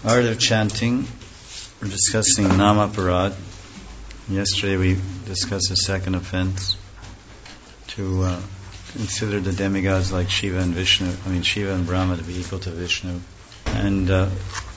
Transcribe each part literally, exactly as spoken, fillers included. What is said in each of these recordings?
Art of chanting. We're discussing Namaparad. Yesterday we discussed the second offense, to uh, consider the demigods like Shiva and Vishnu, I mean Shiva and Brahma to be equal to Vishnu. And uh,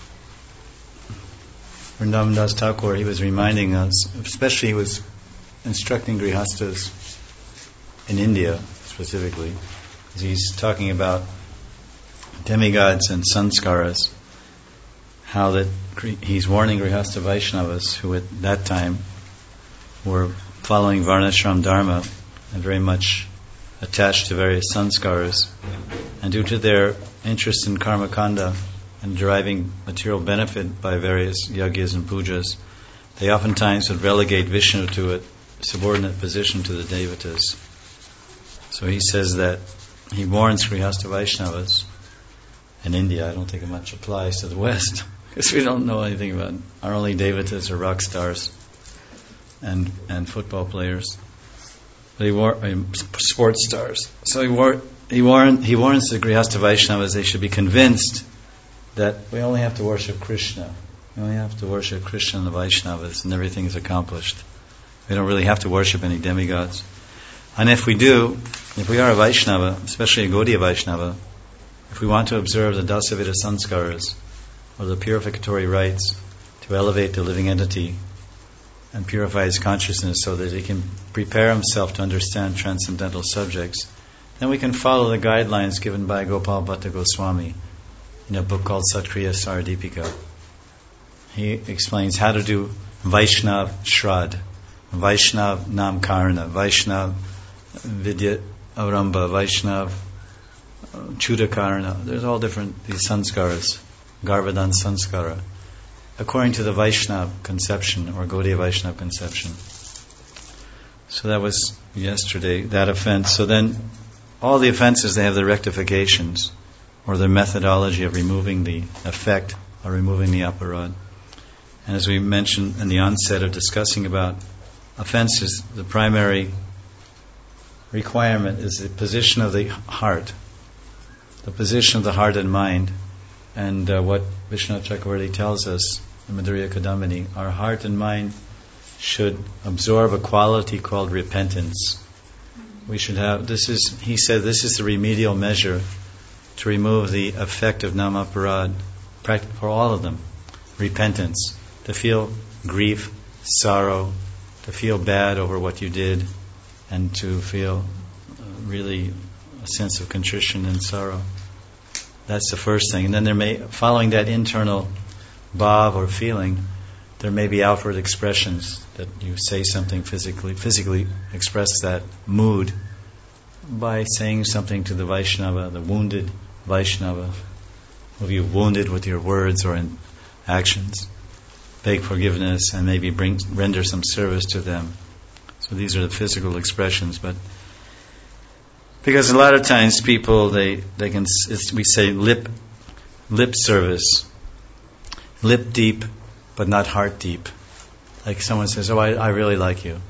Vrindavan Das Thakur, he was reminding us, especially he was instructing Grihastas in India specifically, he's talking about demigods and sanskaras, how that he's warning Grihastha Vaishnavas who at that time were following Varnashram Dharma and very much attached to various sanskaras, and due to their interest in karma kanda and deriving material benefit by various yagyas and pujas, they oftentimes would relegate Vishnu to a subordinate position to the devatas. So he says that he warns Grihastha Vaishnavas in India. I don't think it much applies to the West, because we don't know anything about it. Our only devatas are rock stars and and football players. But he war, uh, sports stars. So he war, he warn, he warns the Grihastha Vaishnavas they should be convinced that we only have to worship Krishna. We only have to worship Krishna and the Vaishnavas, and everything is accomplished. We don't really have to worship any demigods. And if we do, if we are a Vaishnava, especially a Gaudiya Vaishnava, if we want to observe the Dasavida Sanskaras, or the purificatory rites, to elevate the living entity and purify his consciousness so that he can prepare himself to understand transcendental subjects, then we can follow the guidelines given by Gopal Bhatta Goswami in a book called Satkriya Saradipika. He explains how to do Vaishnav Shrad, Vaishnav Namkarna, Vaishnav Vidya Aramba, Vaishnav Chudakarna. There's all different, these sanskaras, Garvadan Sanskara, according to the Vaishnav conception or Gaudiya Vaishnav conception. So that was yesterday, that offense. So then, all the offenses, they have their rectifications, or their methodology of removing the effect, or removing the aparad. And as we mentioned in the onset of discussing about offenses, the primary requirement is the position of the heart, the position of the heart and mind. And uh, what Vishnu Chakravarti tells us in Madhurya Kadambini, our heart and mind should absorb a quality called repentance. We should have, this is, he said, this is the remedial measure to remove the effect of Namaparad for all of them. Repentance. To feel grief, sorrow, to feel bad over what you did, and to feel uh, really a sense of contrition and sorrow. That's the first thing. And then there may, following that internal bhav or feeling, there may be outward expressions that you say something physically, physically express that mood by saying something to the Vaishnava, the wounded Vaishnava, who you wounded with your words or in actions. Beg forgiveness and maybe bring render some service to them. So these are the physical expressions, but because a lot of times people they they can it's, we say lip lip service, lip deep, but not heart deep. Like someone says, "Oh, I, I really like you,"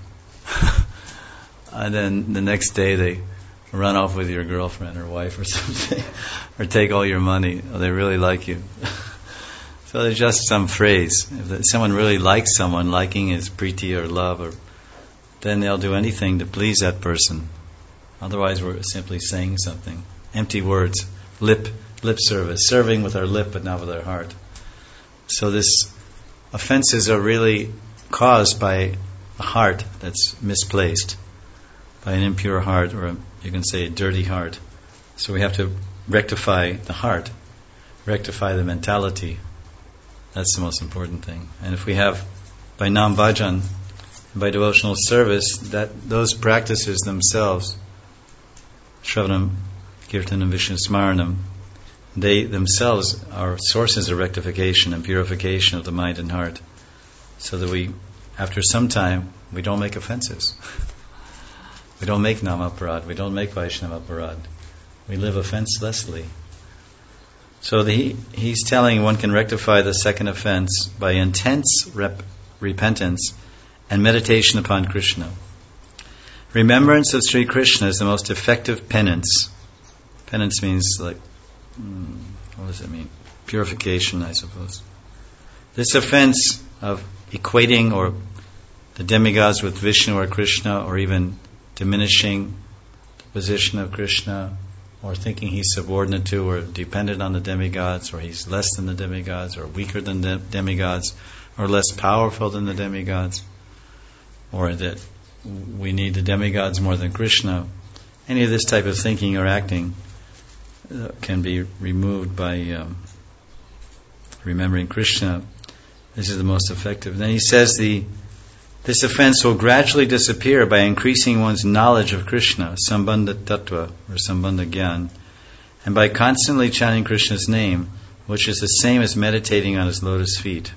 and then the next day they run off with your girlfriend or wife or something, or take all your money. Oh, they really like you. So there's just some phrase. If someone really likes someone, liking is priti or love, or then they'll do anything to please that person. Otherwise, we're simply saying something. Empty words. Lip, lip service. Serving with our lip, but not with our heart. So this offenses are really caused by a heart that's misplaced, by an impure heart, or a, you can say a dirty heart. So we have to rectify the heart, rectify the mentality. That's the most important thing. And if we have, by nam bhajan, by devotional service, that those practices themselves, Shravanam, Kirtanam, Vishnu Smaranam, they themselves are sources of rectification and purification of the mind and heart, so that we, after some time, we don't make offenses. We don't make Namaparad, we don't make Vaishnavaparad. We live offenselessly. So the, he's telling one can rectify the second offense by intense rep, repentance and meditation upon Krishna. Remembrance of Sri Krishna is the most effective penance. Penance means like, hmm, what does it mean? Purification, I suppose. This offense of equating or the demigods with Vishnu or Krishna, or even diminishing the position of Krishna, or thinking he's subordinate to or dependent on the demigods, or he's less than the demigods, or weaker than the demigods, or less powerful than the demigods, or that we need the demigods more than Krishna. Any of this type of thinking or acting uh, can be removed by um, remembering Krishna. This is the most effective. Then he says the this offense will gradually disappear by increasing one's knowledge of Krishna, Sambandha Tattva, or Sambandha Gyan, and by constantly chanting Krishna's name, which is the same as meditating on his lotus feet.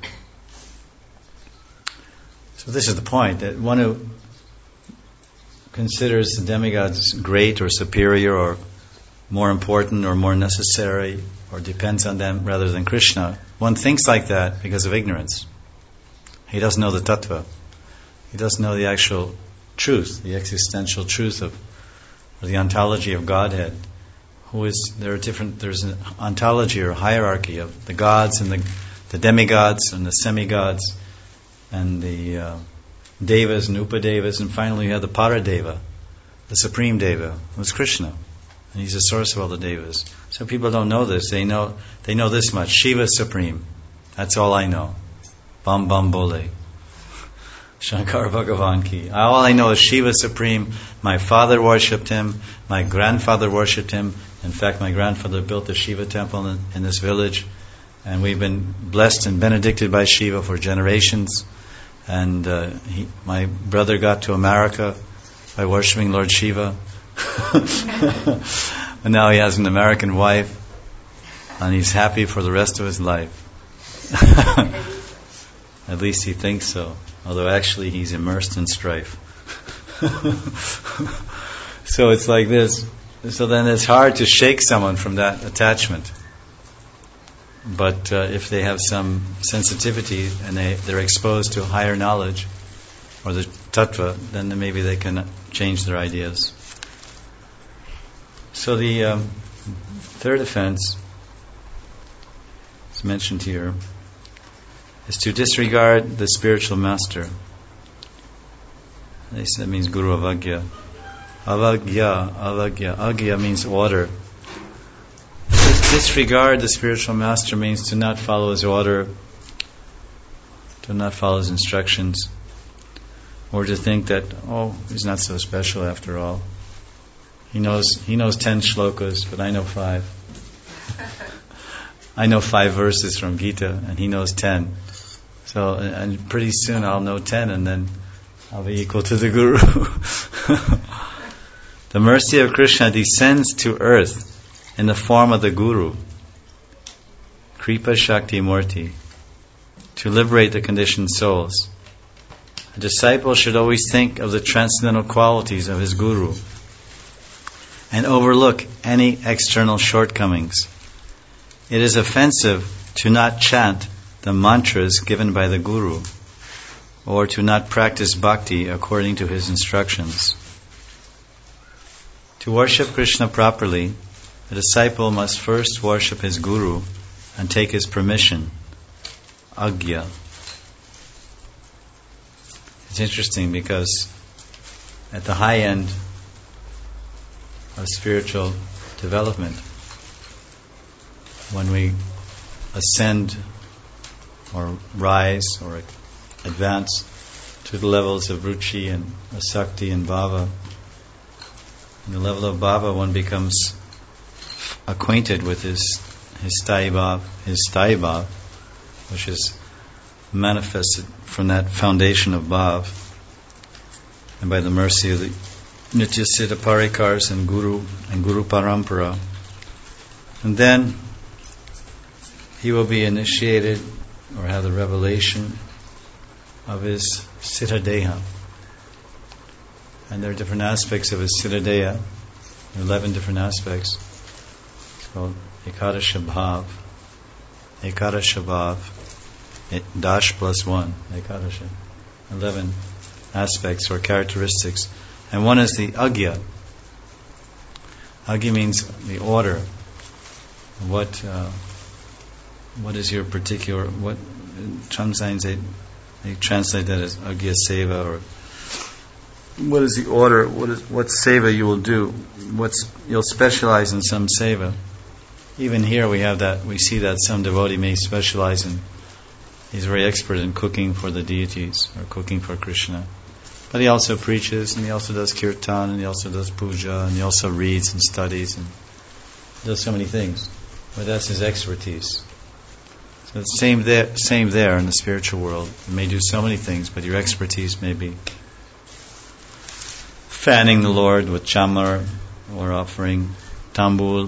So this is the point, that one who considers the demigods great or superior or more important or more necessary or depends on them rather than Krishna, one thinks like that because of ignorance. He doesn't know the tattva. He doesn't know the actual truth, the existential truth of, or the ontology of Godhead. Who is there are different? There's an ontology or hierarchy of the gods and the, the demigods and the semigods and the uh, devas and upadevas, and finally you have the paradeva, the supreme deva, who's Krishna, and he's the source of all the devas. So people don't know this. They know they know this much: Shiva is supreme. That's all I know. Bam bam bole. Shankar Bhagavan ki. All I know is Shiva supreme. My father worshipped him. My grandfather worshipped him. In fact, my grandfather built the Shiva temple in, in this village, and we've been blessed and benedicted by Shiva for generations. And uh, he, my brother got to America by worshipping Lord Shiva. And now he has an American wife, and he's happy for the rest of his life. At least he thinks so. Although actually he's immersed in strife. So it's like this. So then it's hard to shake someone from that attachment. But uh, if they have some sensitivity and they, they're exposed to higher knowledge or the tattva, then maybe they can change their ideas. So the um, third offense is mentioned here is to disregard the spiritual master. That means Guru Avagya. Avagya, Avagya. Agya means order. Disregard the spiritual master means to not follow his order, to not follow his instructions, or to think that, oh, he's not so special after all. He knows he knows ten shlokas, but I know five. I know five verses from Gita, and he knows ten. So, and pretty soon I'll know ten, and then I'll be equal to the Guru. The mercy of Krishna descends to earth in the form of the Guru, Kripa Shakti Murti, to liberate the conditioned souls. A disciple should always think of the transcendental qualities of his Guru and overlook any external shortcomings. It is offensive to not chant the mantras given by the Guru, or to not practice bhakti according to his instructions. To worship Krishna properly, a disciple must first worship his Guru and take his permission, Agya. It's interesting because at the high end of spiritual development, when we ascend or rise or advance to the levels of ruchi and asakti and bhava, in the level of bhava one becomes acquainted with his his sthayi bhav, his sthayi bhav, which is manifested from that foundation of bhav, and by the mercy of the Nitya Siddha Parikars and Guru and Guru Parampara. And then he will be initiated or have the revelation of his Siddha Deha. And there are different aspects of his Siddha Deha, eleven different aspects. It's called Ekadasha Bhav. Ekadasha Bhav. Dash plus one. Ekadasha. Eleven aspects or characteristics. And one is the Agya. Agya means the order. What uh, what is your particular, what Chung signs they, they translate that as Agya Seva, or what is the order? What is what seva you will do? What's you'll specialize in some seva. Even here we have that. We see that some devotee may specialize in. He's very expert in cooking for the deities or cooking for Krishna. But he also preaches, and he also does kirtan, and he also does puja, and he also reads and studies and does so many things. But that's his expertise. So it's same there, same there in the spiritual world. You may do so many things, but your expertise may be fanning the Lord with chamar, or offering tambul,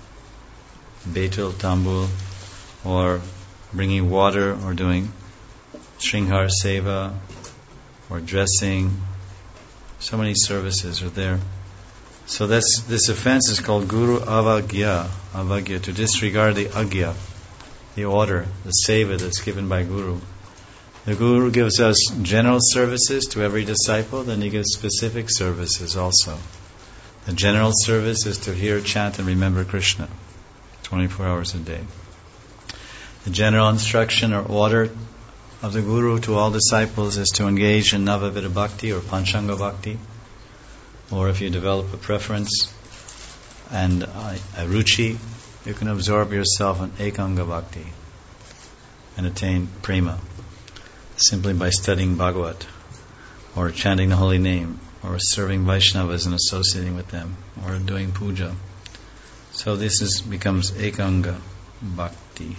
betel tambul, or bringing water, or doing shringhar seva, or dressing. So many services are there. So that's, this offense is called guru avagya, avagya, to disregard the agya, the order, the seva that's given by guru. The guru gives us general services to every disciple, then he gives specific services also. The general service is to hear, chant, and remember Krishna twenty-four hours a day. The general instruction or order of the guru to all disciples is to engage in Navavida Bhakti or Panchanga Bhakti, or if you develop a preference and a, a ruchi, you can absorb yourself in Ekanga Bhakti and attain prema simply by studying Bhagavat, or chanting the holy name, or serving Vaishnavas and associating with them, or doing puja. So this is becomes Ekanga Bhakti.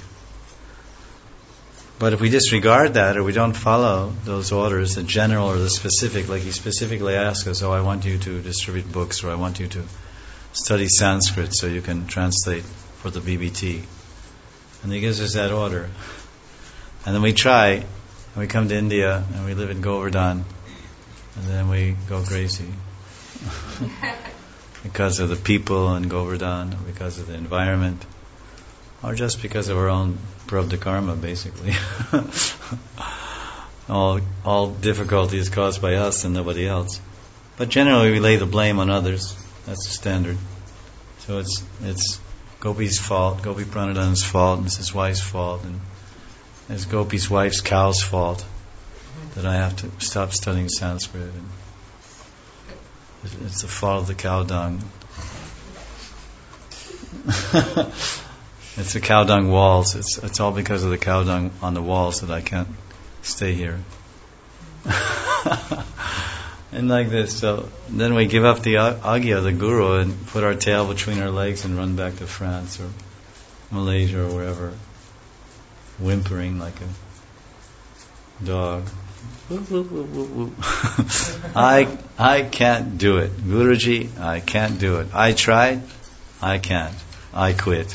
But if we disregard that, or we don't follow those orders, the general or the specific, like he specifically asks us, oh, I want you to distribute books, or I want you to study Sanskrit so you can translate for the B B T. And he gives us that order. And then we try, and we come to India, and we live in Govardhan, and then we go crazy. Because of the people in Govardhan, or because of the environment, or just because of our own prabdha karma, basically. all all difficulty is caused by us and nobody else. But generally we lay the blame on others. That's the standard. So it's it's Gopi's fault, Gopi Pranadhana's fault, and it's his wife's fault, and it's Gopi's wife's cow's fault that I have to stop studying Sanskrit. And it's the fault of the cow dung. It's the cow dung walls. It's it's all because of the cow dung on the walls that I can't stay here. And like this, so then we give up the agya, the guru, and put our tail between our legs and run back to France or Malaysia or wherever, whimpering like a dog. I I can't do it, Guruji. I can't do it. I tried. I can't. I quit.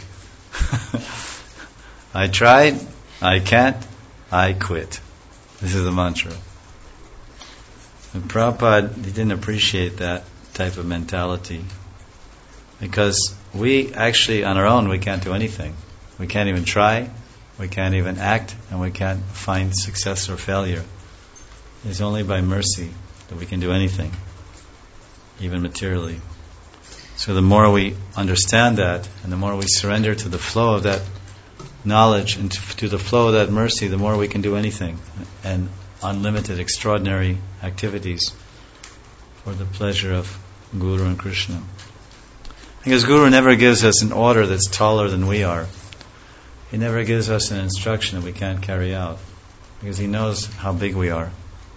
I tried, I can't, I quit. This is the mantra. And Prabhupada, he didn't appreciate that type of mentality, because we actually, on our own, we can't do anything. We can't even try, we can't even act, and we can't find success or failure. It's only by mercy that we can do anything, even materially. So the more we understand that, and the more we surrender to the flow of that knowledge and to, to the flow of that mercy, the more we can do anything, and unlimited, extraordinary activities for the pleasure of Guru and Krishna. Because Guru never gives us an order that's taller than we are. He never gives us an instruction that we can't carry out, because he knows how big we are.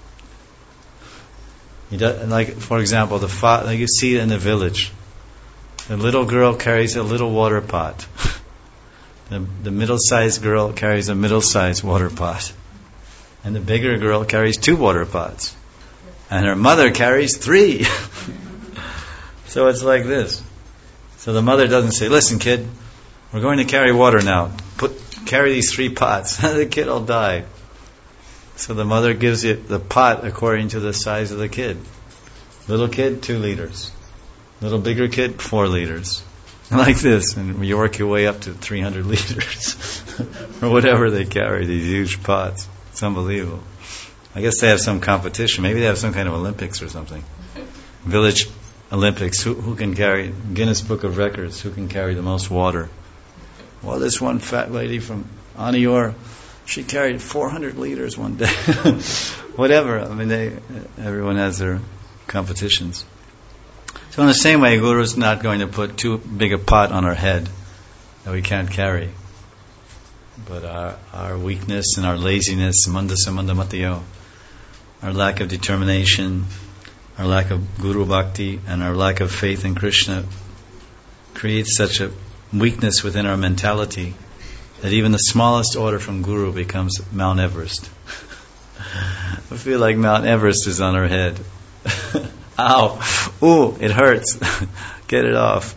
He does, like, for example, the fa- like you see it in the village. The little girl carries a little water pot. The, the middle-sized girl carries a middle-sized water pot. And the bigger girl carries two water pots. And her mother carries three. So it's like this. So the mother doesn't say, listen kid, we're going to carry water now. Put carry these three pots. The kid will die. So the mother gives you the pot according to the size of the kid. Little kid, two liters. Little bigger kid, four liters. Like this. And you work your way up to three hundred liters. Or whatever they carry, these huge pots. It's unbelievable. I guess they have some competition. Maybe they have some kind of Olympics or something. Village Olympics. Who, who can carry, Guinness Book of Records, who can carry the most water? Well, this one fat lady from Anior, she carried four hundred liters one day. Whatever. I mean, they, everyone has their competitions. So in the same way, Guru is not going to put too big a pot on our head that we can't carry. But our, our weakness and our laziness, mandasa mandamatayo, our lack of determination, our lack of Guru Bhakti, and our lack of faith in Krishna creates such a weakness within our mentality that even the smallest order from Guru becomes Mount Everest. I feel like Mount Everest is on our head. Ow! Ooh, it hurts. Get it off.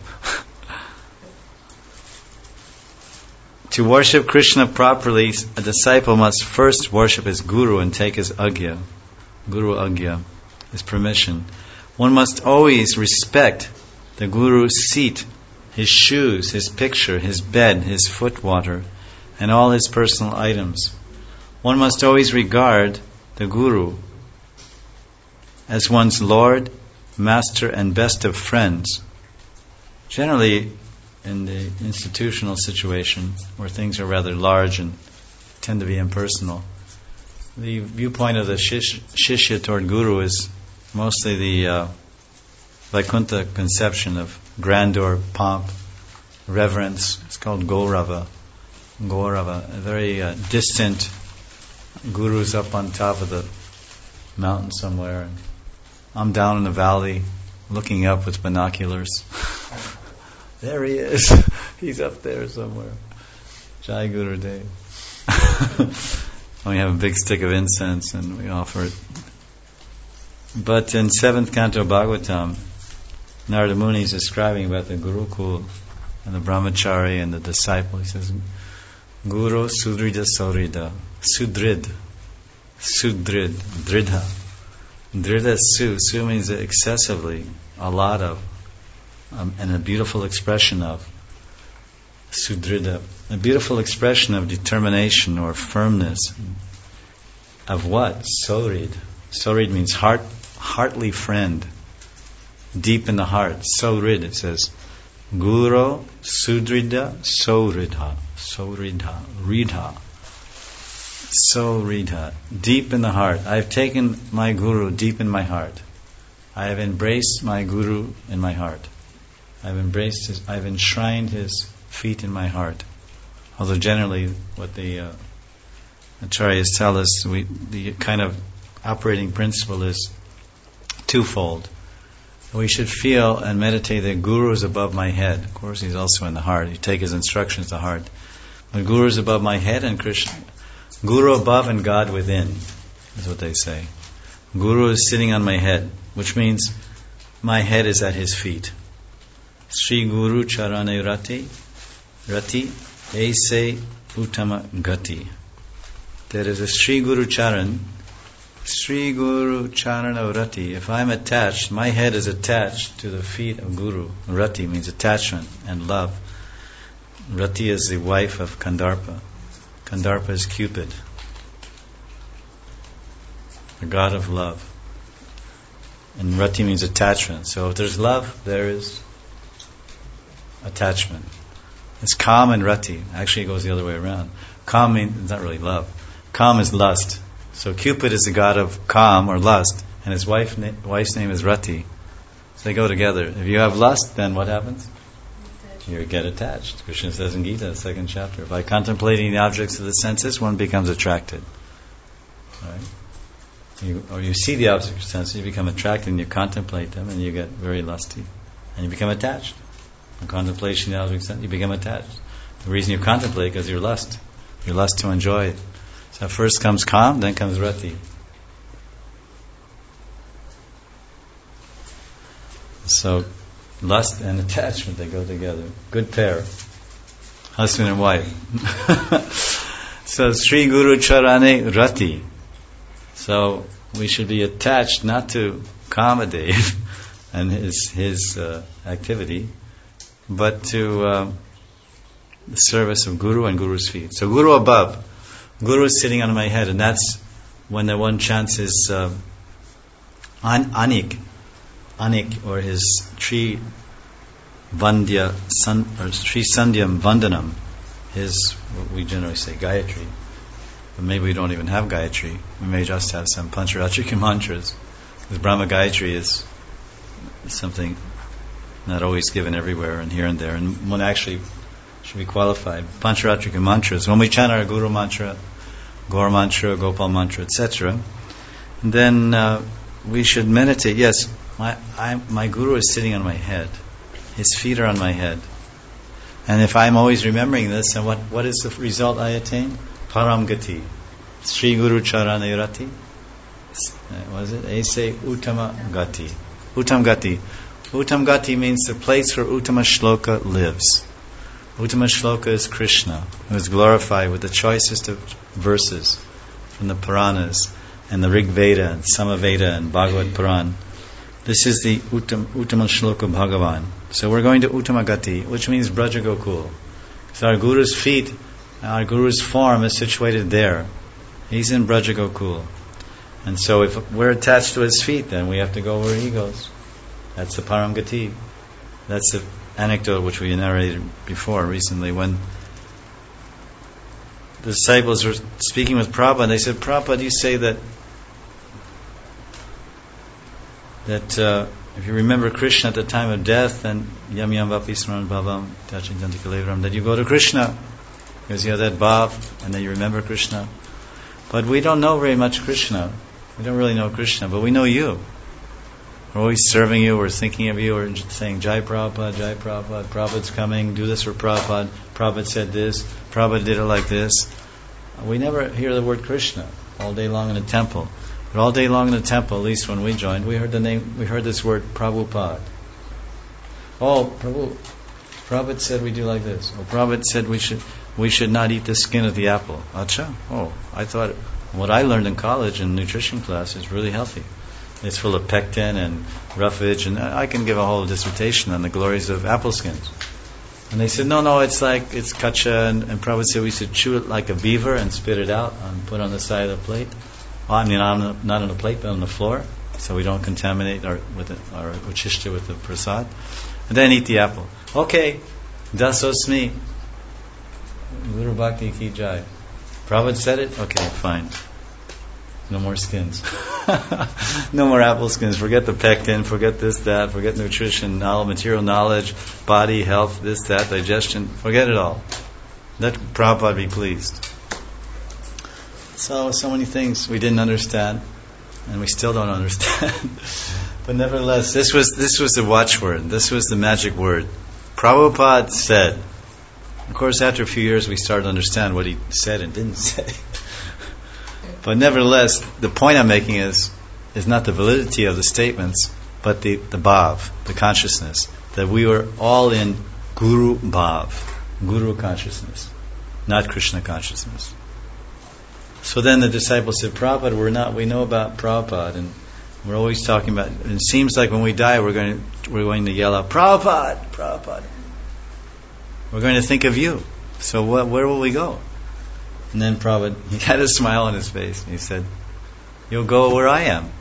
To worship Krishna properly, a disciple must first worship his Guru and take his agya. Guru agya, his permission. One must always respect the Guru's seat, his shoes, his picture, his bed, his foot water, and all his personal items. One must always regard the Guru as one's Lord, Master, and best of friends. Generally, in the institutional situation, where things are rather large and tend to be impersonal, the viewpoint of the shish, shishya toward Guru is mostly the uh, Vaikuntha conception of grandeur, pomp, reverence. It's called Gaurava. Gaurava, a very uh, distant Guru's up on top of the mountain somewhere, and I'm down in the valley looking up with binoculars. There he is. He's up there somewhere. Jai Guru Dev. We have a big stick of incense and we offer it. But in seventh canto Bhagavatam, Narada Muni is describing about the Gurukul and the brahmachari and the disciple. He says, Guru Sudrida Saurida. Sudrid. Sudrid. Dridha. Dridha Su. Su means excessively, a lot of, um, and a beautiful expression of. Sudrida. A beautiful expression of determination or firmness. Of what? Saurid. Saurid means heart, heartly friend. Deep in the heart. Saurid, it says. Guru Sudrida Sauridha. Sauridha. Ridha. Sauridha. Deep in the heart. I have taken my Guru deep in my heart. I have embraced my Guru in my heart. I have embraced his, I have enshrined his feet in my heart. Although generally what the uh, acharyas tell us, we, the kind of operating principle is twofold. We should feel and meditate that Guru is above my head. Of course, he's also in the heart. You take his instructions to heart. But Guru is above my head and Krishna. Guru above and God within, is what they say. Guru is sitting on my head, which means my head is at his feet. Sri Guru Charane Rati, Rati, Aise Uttama Gati. There is a Sri Guru Charan, Sri Guru Charana Rati. If I'm attached, my head is attached to the feet of Guru. Rati means attachment and love. Rati is the wife of Kandarpa. Kandarpa is Cupid, the god of love. And Rati means attachment. So if there's love, there is attachment. It's Kam and Rati. Actually, it goes the other way around. Kam means, it's not really love. Kam is lust. So Cupid is the god of Kam or lust, and his wife na- wife's name is Rati. So they go together. If you have lust, then what happens? You get attached. Krishna says in Gita, second chapter, by contemplating the objects of the senses, one becomes attracted. Right? You, or you see the objects of the senses, you become attracted, and you contemplate them, and you get very lusty, and you become attached. In contemplation of the objects of the senses, you become attached. The reason you contemplate is because you're lust. You're lust to enjoy it. So first comes Kam, then comes Rati. So lust and attachment, they go together. Good pair. Husband and wife. So Sri Guru Charane Rati. So we should be attached not to Kamadev and his his uh, activity, but to uh, the service of Guru and Guru's feet. So Guru above. Guru is sitting on my head, and that's when the one chants his uh, an- Anik. Anik, or his Sri Vandya San, or Sri Sandhyam Vandanam, his, what we generally say, Gayatri. But maybe we don't even have Gayatri. We may just have some Pancharatrika mantras. Because Brahma Gayatri is something not always given everywhere and here and there. And one actually should be qualified. Pancharatrika mantras. When we chant our Guru mantra, Gaur mantra, Gopal mantra, et cetera, then uh, we should meditate. Yes, my I, my Guru is sitting on my head. His feet are on my head. And if I'm always remembering this, and what, what is the result I attain? Param Gati. Sri Guru Charanayurati. What is it? Aise Uttama Gati. Uttam Gati. Uttam Gati means the place where Uttama Shloka lives. Uttama Shloka is Krishna, who is glorified with the choicest of verses from the Puranas and the Rig Veda and Samaveda and Bhagavad Puran. This is the Uttam, Uttama Shloka Bhagavan. So we're going to Uttama Gati, which means Braja Gokul. So our Guru's feet, our Guru's form is situated there. He's in Braja Gokul. And so if we're attached to his feet, then we have to go where he goes. That's the Param Gati. That's the anecdote which we narrated before recently, when the disciples were speaking with Prabhupada. They said, Prabhupada, you say that that uh, if you remember Krishna at the time of death, then yam yam vapi smaran bhavam tachintanti kalevaram, that you go to Krishna because you have that bhav and then you remember Krishna. But we don't know very much Krishna. We don't really know Krishna, but we know you. We're always serving you, we're thinking of you, we're saying Jai Prabhupada, Jai Prabhupada, Prabhupada's coming, do this for Prabhupada, Prabhupada said this, Prabhupada did it like this. We never hear the word Krishna all day long in the temple. But all day long in the temple, at least when we joined, we heard the name, we heard this word Prabhupada. Oh, Prabhu, Prabhupada said we do like this. Oh, Prabhupada said we should we should not eat the skin of the apple. Acha? Oh, I thought what I learned in college in nutrition class is really healthy. It's full of pectin and roughage, and I can give a whole dissertation on the glories of apple skins. And they said, no, no, it's like, it's kacha, and, and Prabhupada said we should chew it like a beaver and spit it out and put it on the side of the plate. Well, I mean, not on the, not on the plate, but on the floor, so we don't contaminate our with the, our uchishta with the prasad. And then eat the apple. Okay, dasosmi. Guru Bhakti ki jai. Prabhupada said it? Okay, fine. No more skins. No more apple skins. Forget the pectin, forget this, that, forget nutrition, knowledge, material knowledge, body, health, this, that, digestion. Forget it all. Let Prabhupada be pleased. So, so many things we didn't understand, and we still don't understand. But nevertheless, this was this was the watchword. This was the magic word. Prabhupada said. Of course, after a few years, we started to understand what he said and didn't say. But nevertheless, the point I'm making is is not the validity of the statements, but the, the bhav, the consciousness, that we were all in Guru bhav, Guru consciousness, not Krishna consciousness. So then the disciples said, Prabhupada, we're not, we know about Prabhupada, and we're always talking about, and it seems like when we die, we're going to, we're going to yell out, Prabhupada, Prabhupada. We're going to think of you. So what, where will we go? And then Prabhupada, he had a smile on his face, and he said, you'll go where I am.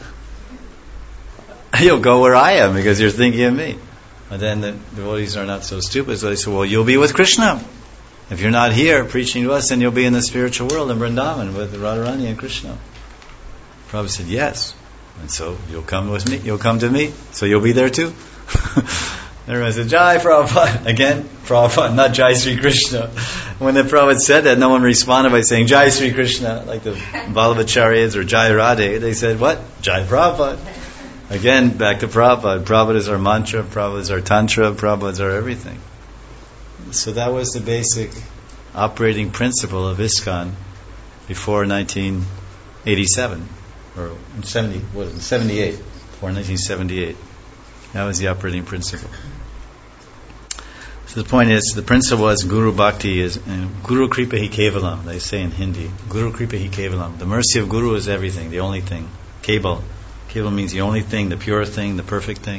You'll go where I am, because you're thinking of me. But then the devotees are not so stupid, so they say, well, you'll be with Krishna. If you're not here preaching to us, then you'll be in the spiritual world in Vrindavan with Radharani and Krishna. Prabhupada said, yes. And so you'll come with me, you'll come to me, so you'll be there too. Everyone said, Jai Prabhupada. Again, Prabhupada, not Jai Sri Krishna. When the Prabhupada said that, no one responded by saying Jai Sri Krishna, like the Vallabhacharyas or Jai Radhe. They said, what? Jai Prabhupada. Again, back to Prabhupada. Prabhupada is our mantra, Prabhupada is our tantra, Prabhupada is our everything. So that was the basic operating principle of ISKCON before nineteen eighty-seven, or seventy, what was it, seventy-eight, before nineteen seventy-eight. That was the operating principle. So the point is, the principle was Guru Bhakti is uh, Guru Kripa Hi Kevalam, they say in Hindi. Guru Kripa Hi Kevalam. The mercy of Guru is everything, the only thing. Keval. Keval means the only thing, the pure thing, the perfect thing.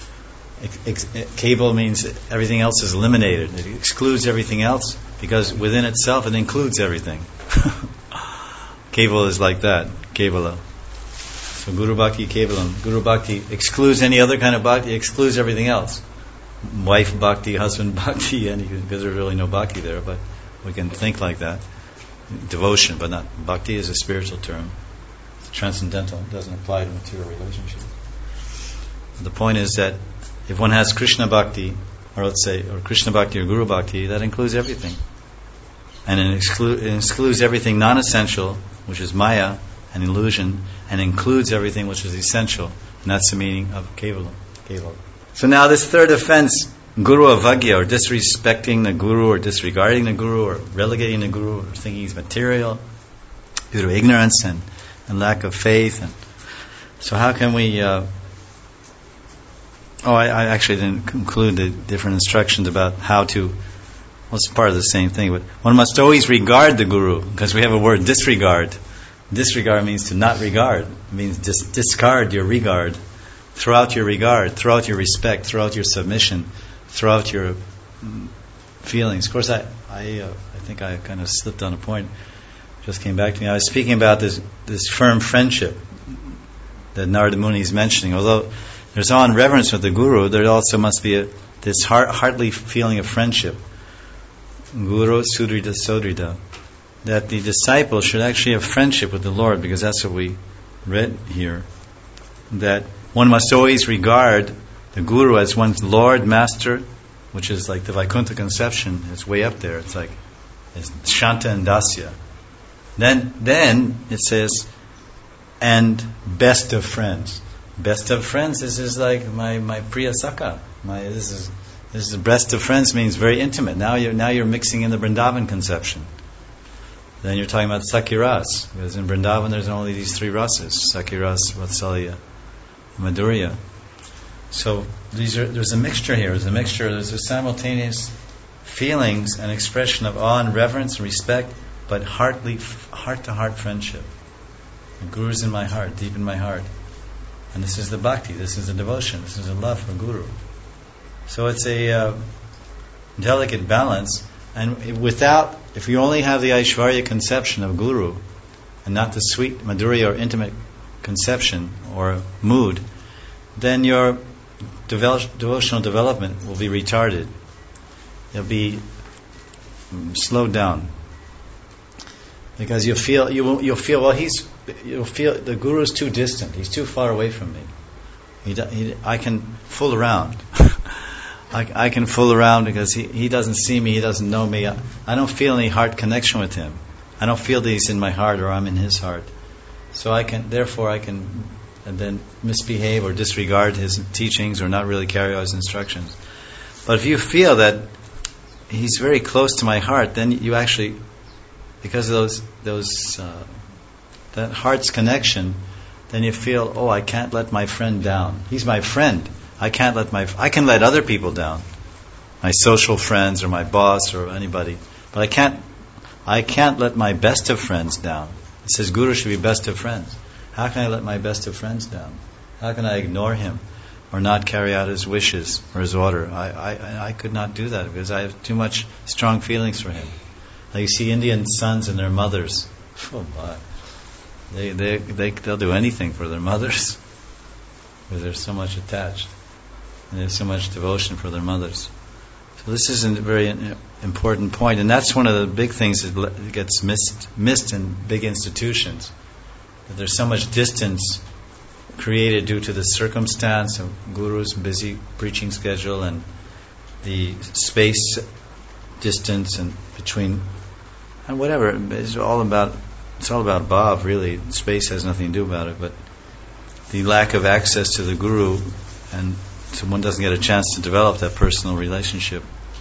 Keval means everything else is eliminated. It excludes everything else because within itself it includes everything. Keval is like that. Kevala. So Guru Bhakti Kevalam. Guru Bhakti excludes any other kind of bhakti, excludes everything else. Wife Bhakti, husband Bhakti, anything, because there's really no Bhakti there, but we can think like that. devotion, but not bhakti is a spiritual term. It's transcendental. It doesn't apply to material relationships. The point is that if one has Krishna bhakti, or let's say, or Krishna bhakti or Guru bhakti, that includes everything. And it, exclu- it excludes everything non-essential, which is maya and illusion, and includes everything which is essential. And that's the meaning of kevala. kevala. So now this third offense, Guru avagya, or disrespecting the Guru, or disregarding the Guru, or relegating the Guru, or thinking he's material, due to ignorance and, and lack of faith. And so how can we... Uh, oh, I, I actually didn't include the different instructions about how to... Well, it's part of the same thing, but one must always regard the Guru, because we have a word disregard. Disregard means to not regard. It means dis- discard your regard. Throw out your regard, throw out your respect, throw out your submission, throw out your mm, feelings. Of course, I I, uh, I think I kind of slipped on a point. Just came back to me. I was speaking about this this firm friendship that Narada Muni is mentioning. Although there's awe and reverence with the Guru, there also must be a, this heart, heartly feeling of friendship. Guru Sudrida Sodrida. That the disciple should actually have friendship with the Lord, because that's what we read here. That one must always regard the Guru as one's Lord, Master, which is like the Vaikuntha conception. It's way up there. It's like it's Shanta and Dasya. Then, then it says, and best of friends. Best of friends. This is like my my Priya Saka. My this is this is best of friends means very intimate. Now you're now you're mixing in the Vrindavan conception. Then you're talking about Sakiras, because in Vrindavan there's only these three rasas: Sakiras, Vatsalya, Madhurya. So these are there's a mixture here. There's a mixture. There's a simultaneous feelings and expression of awe and reverence and respect, but heartly, heart-to-heart friendship. The Guru's in my heart, deep in my heart, and this is the bhakti. This is the devotion. This is the love for Guru. So it's a uh, delicate balance. And without, if you only have the Aishvarya conception of Guru, and not the sweet Madhurya or intimate conception or mood, then your devel- devotional development will be retarded. It'll be slowed down, because you feel you will, you'll feel well. He's you'll feel the Guru is too distant. He's too far away from me. He, he I can fool around. I, I can fool around because he, he doesn't see me, he doesn't know me. I, I don't feel any heart connection with him. I don't feel that he's in my heart or I'm in his heart. So I can, therefore I can and then misbehave or disregard his teachings or not really carry out his instructions. But if you feel that he's very close to my heart, then you actually, because of those, those uh, that heart's connection, then you feel, oh, I can't let my friend down. He's my friend. I can't let my I can let other people down, my social friends or my boss or anybody, but I can't I can't let my best of friends down. It says Guru should be best of friends. How can I let my best of friends down? How can I ignore him or not carry out his wishes or his order? I I, I could not do that because I have too much strong feelings for him. Like you see Indian sons and their mothers. Oh my, they they they they'll do anything for their mothers because they're so much attached. And there's so much devotion for their mothers. So this is a very important point, and that's one of the big things that gets missed missed in big institutions. That there's so much distance created due to the circumstance of Guru's busy preaching schedule and the space distance and between and whatever. It's all about it's all about bhav, really. Space has nothing to do about it, but the lack of access to the Guru, and so one doesn't get a chance to develop that personal relationship.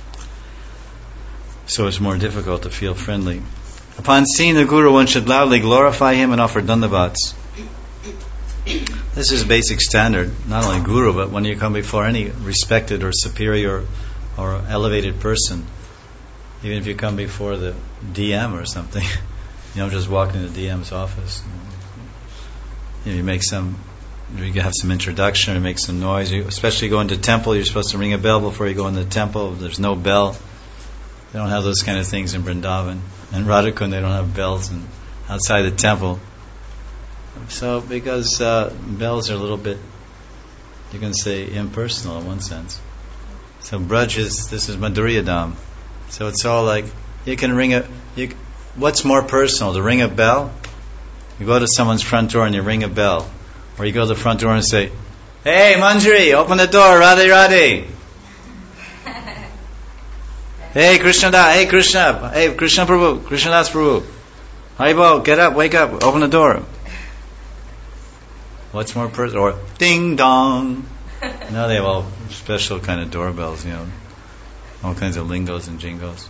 So it's more difficult to feel friendly. Upon seeing the Guru, one should loudly glorify him and offer dandavats. This is a basic standard, not only Guru, but when you come before any respected or superior or elevated person. Even if you come before the D M or something, you know, just walk into the D M's office. You know, you make some You have some introduction or make some noise. You, especially go into temple, you're supposed to ring a bell before you go into the temple. There's no bell. They don't have those kind of things in Vrindavan. In Radhakund, they don't have bells in, outside the temple. So, because uh, bells are a little bit, you can say, impersonal in one sense. So, Braj is, this is Madhurya Dham. So it's all like, you can ring a, you, what's more personal, to ring a bell? You go to someone's front door and you ring a bell. Or you go to the front door and say, "Hey, Manjari, open the door, Radhe Radhe." "Hey, Krishna Da, hey, Krishna, hey, Krishna Prabhu, Krishna Das Prabhu. Haribo, get up, wake up, open the door." What's more personal? Or, ding dong. Now they have all special kind of doorbells, you know. All kinds of lingos and jingos.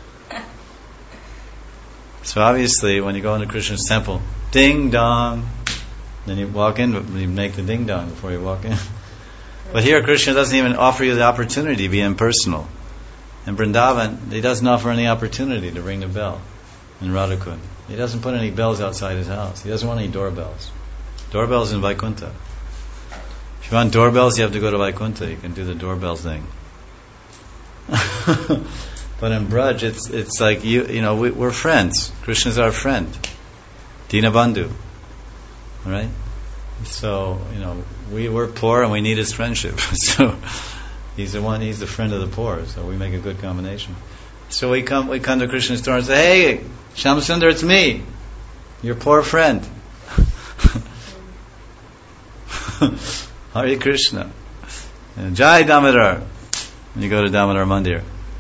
So obviously, when you go into Krishna's temple, ding dong. Then you walk in, you make the ding dong before you walk in. But here, Krishna doesn't even offer you the opportunity to be impersonal. In Vrindavan, he doesn't offer any opportunity to ring the bell. In Radhakund, he doesn't put any bells outside his house. He doesn't want any doorbells. Doorbells in Vaikuntha. If you want doorbells, you have to go to Vaikuntha. You can do the doorbell thing. But in Braj, it's it's like you you know we, we're friends. Krishna's our friend, Dinabandhu, right? So you know we we're poor and we need his friendship. So he's the one. He's the friend of the poor. So we make a good combination. So we come we come to Krishna's door and say, "Hey, Shyamsundar, it's me, your poor friend." Hare Krishna. And Jai Damodar. And you go to Damodar Mandir.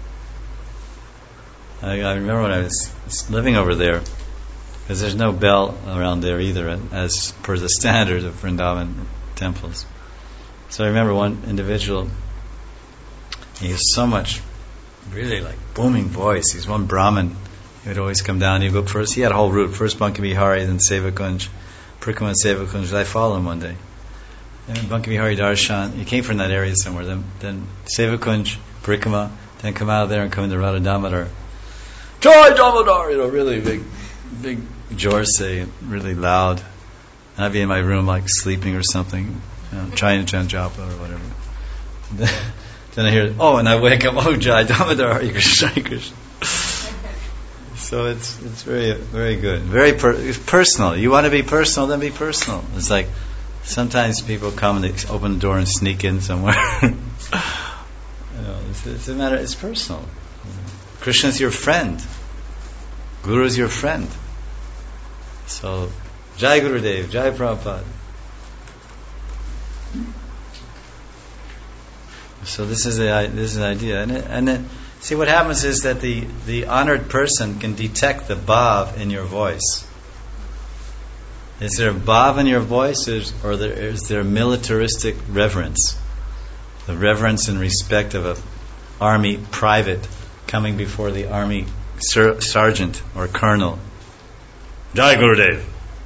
I, I remember when I was living over there, because there's no bell around there either, as per the standard of Vrindavan temples. So I remember one individual, he has so much, really like booming voice. He's one Brahmin. He would always come down. He'd go first. He had a whole route. First Banka Vihari, then Sevakunj, Parikrama Sevakunj. I followed him one day. And Banka Vihari Darshan. He came from that area somewhere. Then, then Sevakunj, Parikrama. Then come out of there and come into Radha Damodar. Jai Damodar! You know, really big, big Jorse, really loud. And I'd be in my room like sleeping or something, you know, trying to chant japa or whatever. Then, then I hear, oh, and I wake up, oh, Jai Damodar, Hare Krishna, Hare Krishna. So it's it's very very good, very per- it's personal. You want to be personal, then be personal. It's like sometimes people come and they open the door and sneak in somewhere. You know, it's, it's a matter. It's personal. Krishna's your friend. Guru's your friend. So, Jai Gurudev, Jai Prabhupada. So this is the this is the idea, and it, and then see what happens is that the the honored person can detect the bhav in your voice. Is there a bhav in your voice, or there, is there militaristic reverence? The reverence and respect of a army private coming before the army ser- sergeant or colonel. Jai Gurudev.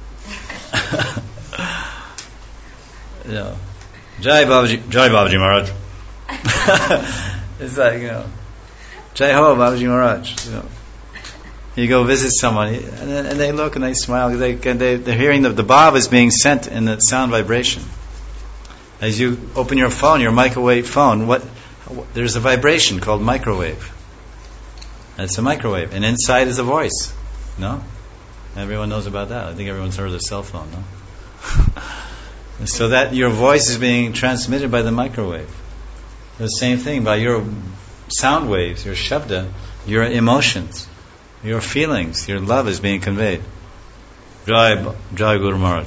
You know, Jai Babaji, Jai Babaji Maharaj. It's like, you know, Jai Ho Babaji Maharaj. You know, you go visit someone, and, then, and they look and they smile. They, they they're hearing the the bhav is being sent in the sound vibration. As you open your phone, your microwave phone, what there's a vibration called microwave. It's a microwave, and inside is a voice. No? Everyone knows about that. I think everyone's heard of the cell phone, no? So that your voice is being transmitted by the microwave. The same thing, by your sound waves, your shabda, your emotions, your feelings, your love is being conveyed. Jai, Jai Guru Maharaj.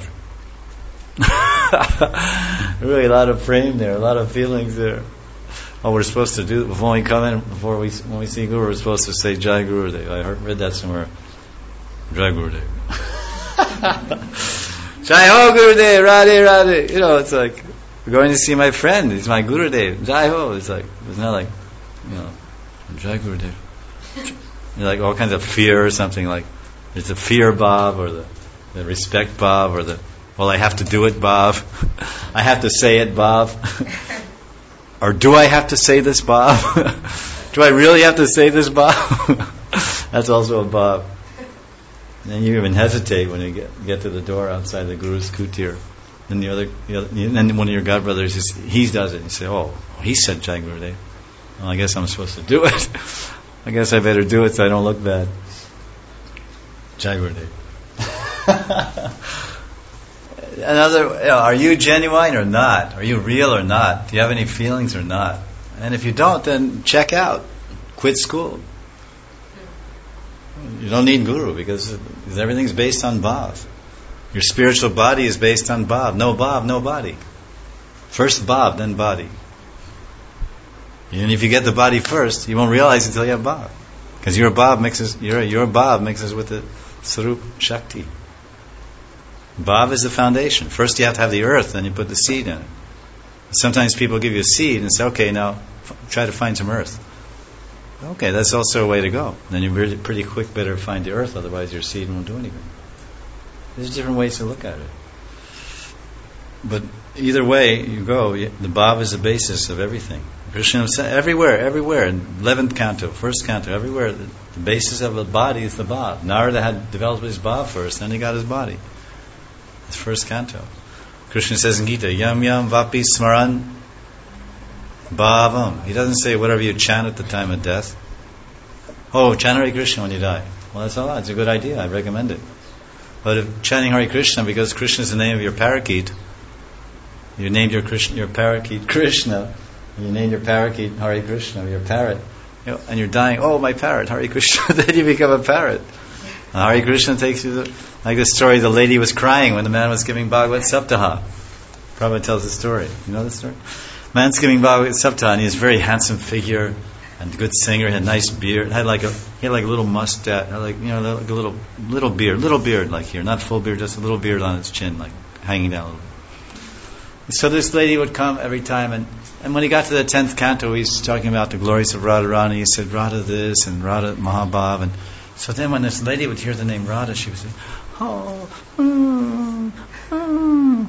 Really a lot of frame there, a lot of feelings there. Oh, we're supposed to do before we come in, before we when we see Guru, we're supposed to say Jai Gurudev. I heard, read that somewhere. Jai Gurudev. Jai Ho Gurudev, Radhe Radhe. You know, it's like we're going to see my friend. He's my Gurudev. Jai Ho. It's like it's not like, you know, Jai Gurudev. You know, like all kinds of fear or something, like there's the fear bhav or the, the respect bhav or the well I have to do it bhav. I have to say it bhav. Or do I have to say this bhav? Do I really have to say this bhav? That's also a bhav. And then you even hesitate when you get get to the door outside the Guru's kutir. Then the other, the other then one of your godbrothers is, he does it. You say, oh, he said Jai Gurudev. Well, I guess I'm supposed to do it. I guess I better do it so I don't look bad. Jai Gurudev. Another, you know, are you genuine or not? Are you real or not? Do you have any feelings or not? And if you don't, then check out. Quit school. You don't need guru because everything's based on bhav. Your spiritual body is based on bhav. No bhav, no body. First bhav, then body. And if you get the body first, you won't realize until you have bhav. Because your bhav mixes, your, your bhav mixes with the sarup shakti. Bhav is the foundation. First you have to have the earth, then you put the seed in it. Sometimes people give you a seed and say, okay, now f- try to find some earth. Okay, that's also a way to go. Then you really pretty quick better find the earth, otherwise your seed won't do anything. There's different ways to look at it. But either way you go, the bhav is the basis of everything. Krishna said everywhere, everywhere, in eleventh canto, first canto, everywhere, the, the basis of the body is the bhav. Narada had developed his bhav first, then he got his body. It's first canto. Krishna says in Gita, yam yam vapi smaran bhavam. He doesn't say whatever you chant at the time of death. Oh, chant Hare Krishna when you die. Well, that's all right. It's a good idea. I recommend it. But if chanting Hare Krishna, because Krishna is the name of your parakeet, you named your Krishna, your parakeet Krishna, and you named your parakeet Hare Krishna, your parrot, you know, and you're dying, oh, my parrot, Hare Krishna, then you become a parrot. And Hare Krishna takes you, the, like the story, the lady was crying when the man was giving Bhagavad Saptaha. Prabhupada tells the story. You know the story? Man's giving Bhagavad Saptaha, and he has a very handsome figure, and a good singer, had a nice beard, had like a, he had like a little mustache, had like, you know, like a little, little beard, little beard like here, not full beard, just a little beard on his chin, like hanging down a little bit. So this lady would come every time, and, and when he got to the tenth canto, he's talking about the glories of Radharani. He said Radha this and Radha Mahabhav, and so then when this lady would hear the name Radha, she would say, oh, mm, mm,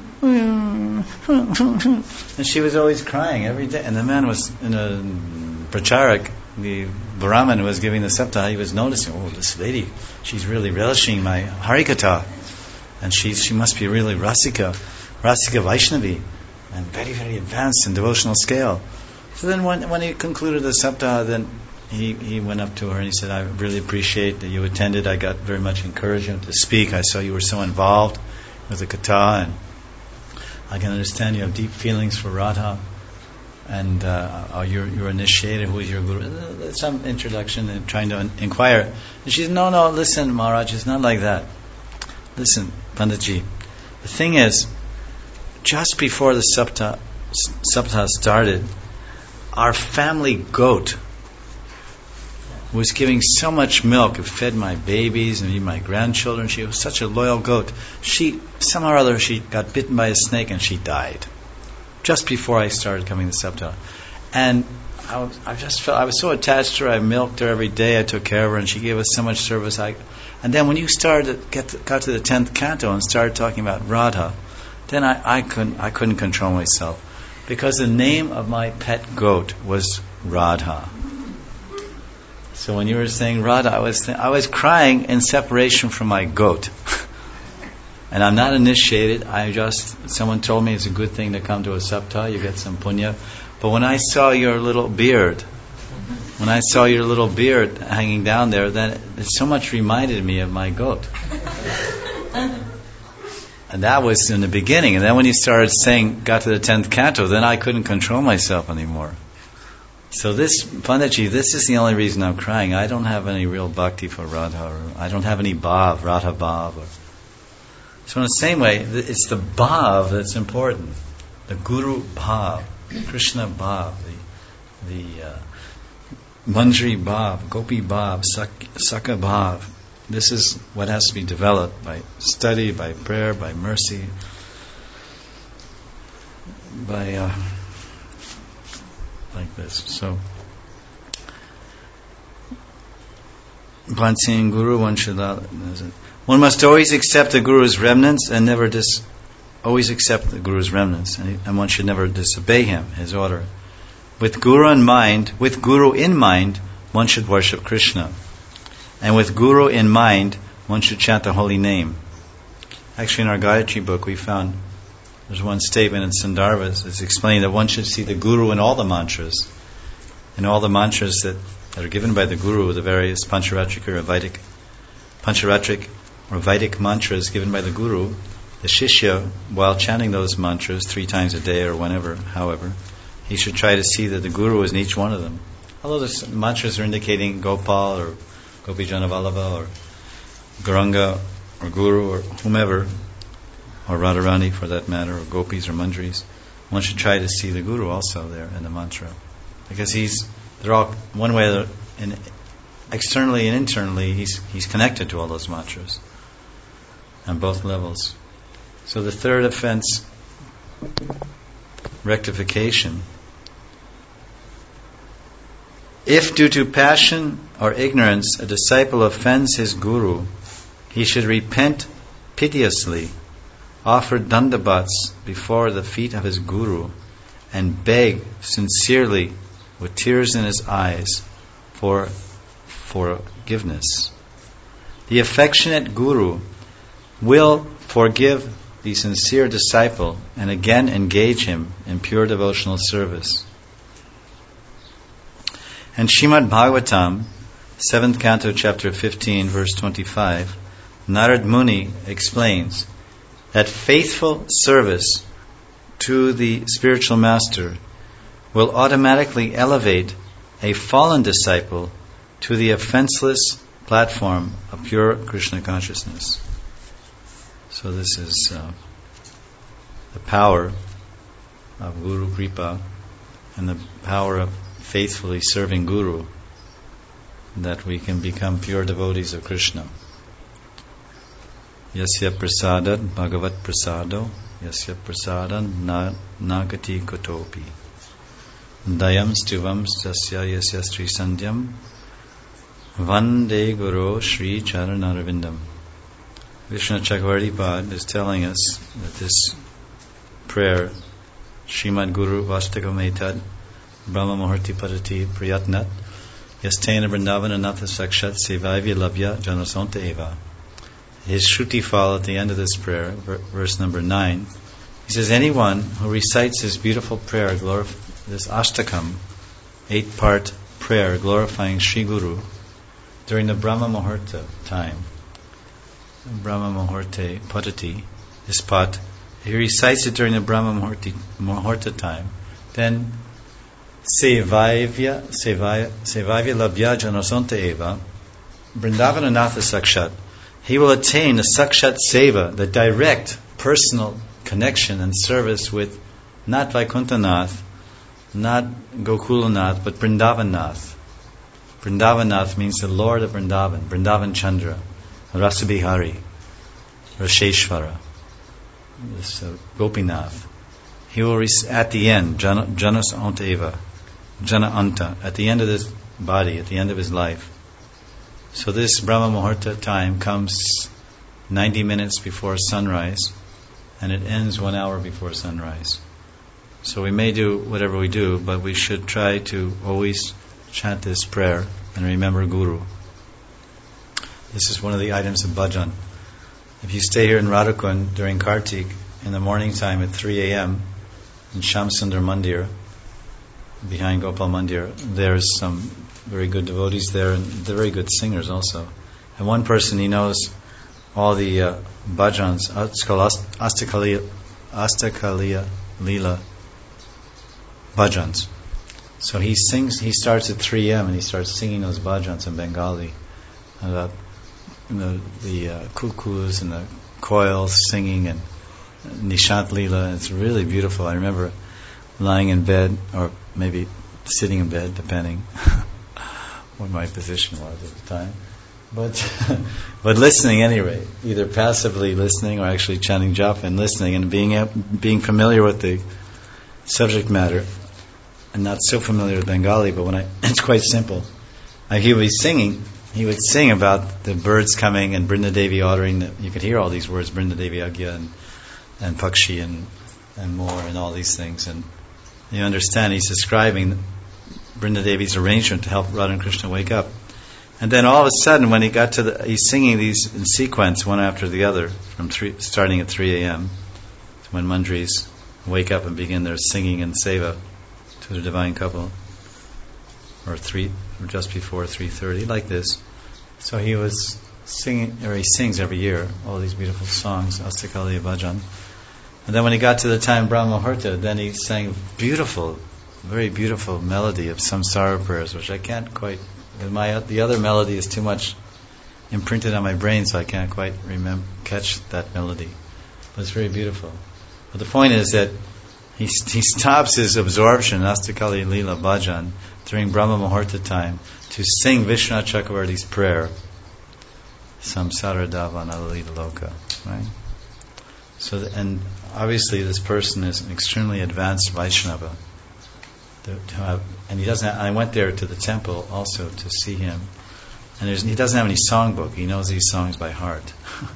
mm. And she was always crying every day. And the man was in a pracharak, the Brahman was giving the saptaha, he was noticing, oh, this lady, she's really relishing my Harikatha, and she she must be really Rasika. Rasika Vaishnavi, and very, very advanced in devotional scale. So then when when he concluded the saptaha, then he, he went up to her and he said, I really appreciate that you attended. I got very much encouragement to speak. I saw you were so involved with the katha, and I can understand you have deep feelings for Radha, and uh, you're, you're initiated. Who is your guru? Some introduction and trying to inquire. And she said, no, no, listen, Maharaj, it's not like that. Listen, Panditji, the thing is, just before the saptaha, saptaha started, our family goat was giving so much milk. It fed my babies and my grandchildren. She was such a loyal goat. She, somehow or other, she got bitten by a snake and she died. Just before I started coming to saptaha. And I, was, I just felt, I was so attached to her. I milked her every day. I took care of her and she gave us so much service. I, and then when you started, get to, got to the tenth canto and started talking about Radha, then I, I couldn't I couldn't control myself, because the name of my pet goat was Radha. So when you were saying Radha, I was th- I was crying in separation from my goat. And I'm not initiated. I just someone told me it's a good thing to come to a saptaha. You get some punya. But when I saw your little beard, when I saw your little beard hanging down there, then it so much reminded me of my goat. And that was in the beginning. And then when you started saying, got to the tenth canto, then I couldn't control myself anymore. So this, Panditji, this is the only reason I'm crying. I don't have any real bhakti for Radha. Or I don't have any bhav, Radha bhav. Or, so in the same way, it's the bhav that's important. The guru bhav, Krishna bhav, the, the uh, Manjari bhav, Gopi bhav, Sakha bhav. This is what has to be developed by study, by prayer, by mercy, by uh, like this. So, Bhansin Guru, one should one must always accept the Guru's remnants and never dis. Always accept the Guru's remnants, and, and one should never disobey him, his order. With Guru in mind, with Guru in mind, one should worship Krishna. And with Guru in mind, one should chant the holy name. Actually, in our Gayatri book, we found there's one statement in Sandarbhas. It's explained that one should see the Guru in all the mantras. In all the mantras that, that are given by the Guru, the various Pancharatric or Vedic, Pancharatric or Vedic mantras given by the Guru, the Shishya, while chanting those mantras three times a day or whenever, however, he should try to see that the Guru is in each one of them. Although the mantras are indicating Gopal or Gopijana Vallabha or Gauranga or Guru or whomever, or Radharani for that matter, or Gopis or Manjaris, one should try to see the Guru also there in the mantra. Because he's, they're all, one way or in, externally and internally, he's he's connected to all those mantras on both levels. So the third offense, rectification. If due to passion or ignorance a disciple offends his guru, he should repent piteously, offer dandavats before the feet of his guru, and beg sincerely with tears in his eyes for forgiveness. The affectionate guru will forgive the sincere disciple and again engage him in pure devotional service. And Srimad Bhagavatam, seventh canto, chapter fifteen, verse twenty-five, Narad Muni explains that faithful service to the spiritual master will automatically elevate a fallen disciple to the offenseless platform of pure Krishna consciousness. So this is uh, the power of Guru Kripa and the power of faithfully serving Guru, that we can become pure devotees of Krishna. Yasya prasadat bhagavat prasado, yasya prasadan na nagati kotopi, dayam stivam sasya yasya sri sandhyam, vande guru shri charanarvindam. Vishnu Chakravarti Pad is telling us that this prayer, Srimad Guru Vastakam Etad Brahma Muhurti Padati Priyatnat Yastena Vrindavana Natha Sakshat Sevavya Labhya Janasanta Eva. His Shruti fall at the end of this prayer, verse number nine, he says, anyone who recites this beautiful prayer, glorif- this Ashtakam, eight-part prayer glorifying Sri Guru during the Brahma Muhurta time, Brahma Muhurte Padati, this part, he recites it during the Brahma Muhurti, Muhurta time, then Sevavya, Sevavya, Sevavya Labhya Janasanta Eva, Vrindavana Natha Sakshat, he will attain the Sakshat Seva, the direct personal connection and service with not Vaikuntanath, not Gokulanath, but Vrindavanath. Vrindavanath means the Lord of Vrindavan, Vrindavan Chandra, Rasabihari, Rasheshvara, this uh, Gopinath. He will, rec- at the end, Jana, Janas Anta Eva, Jana Anta, at the end of this body, at the end of his life. So this Brahma Muhurta time comes ninety minutes before sunrise, and it ends one hour before sunrise. So we may do whatever we do, but we should try to always chant this prayer and remember Guru. This is one of the items of bhajan. If you stay here in Radhakund during Kartik, in the morning time at three a.m. in Shamsundar Mandir, behind Gopal Mandir, there's some very good devotees there, and they're very good singers also. And one person, he knows all the uh, bhajans, it's called Astakaliya, Astakaliya Leela bhajans. So he sings, he starts at three a.m. and he starts singing those bhajans in Bengali about you know, the uh, cuckoos and the coils singing and Nishant Leela. It's really beautiful. I remember lying in bed, or maybe sitting in bed, depending what my position was at the time. But but listening anyway, either passively listening or actually chanting japa and listening and being being familiar with the subject matter, and not so familiar with Bengali. But when I, it's quite simple. Like he would be singing, he would sing about the birds coming and Brinda Devi ordering. The, you could hear all these words, Brinda Devi Agya and and Pakshi and and more and all these things, and you understand he's describing Brinda Devi's arrangement to help Radha and Krishna wake up. And then all of a sudden, when he got to the, he's singing these in sequence, one after the other, from three, starting at three a.m. when Manjaris wake up and begin their singing and seva to the divine couple, or three, or just before three thirty, like this. So he was singing, or he sings every year all these beautiful songs, Astakaliya Bhajan. And then when he got to the time Brahma Muhurta, then he sang beautiful, very beautiful melody of samsara prayers, which I can't quite And my the other melody is too much imprinted on my brain, so I can't quite remember catch that melody. But it's very beautiful. But the point is that he he stops his absorption, Astakali Leela Bhajan, during Brahma Muhurta time to sing Vishwanath Chakravarti's prayer, Samsara Davan Alalita Loka, right? So, the, and obviously this person is an extremely advanced Vaishnava. To, to have, and he doesn't. Have, I went there to the temple also to see him, and there's, he doesn't have any songbook. He knows these songs by heart.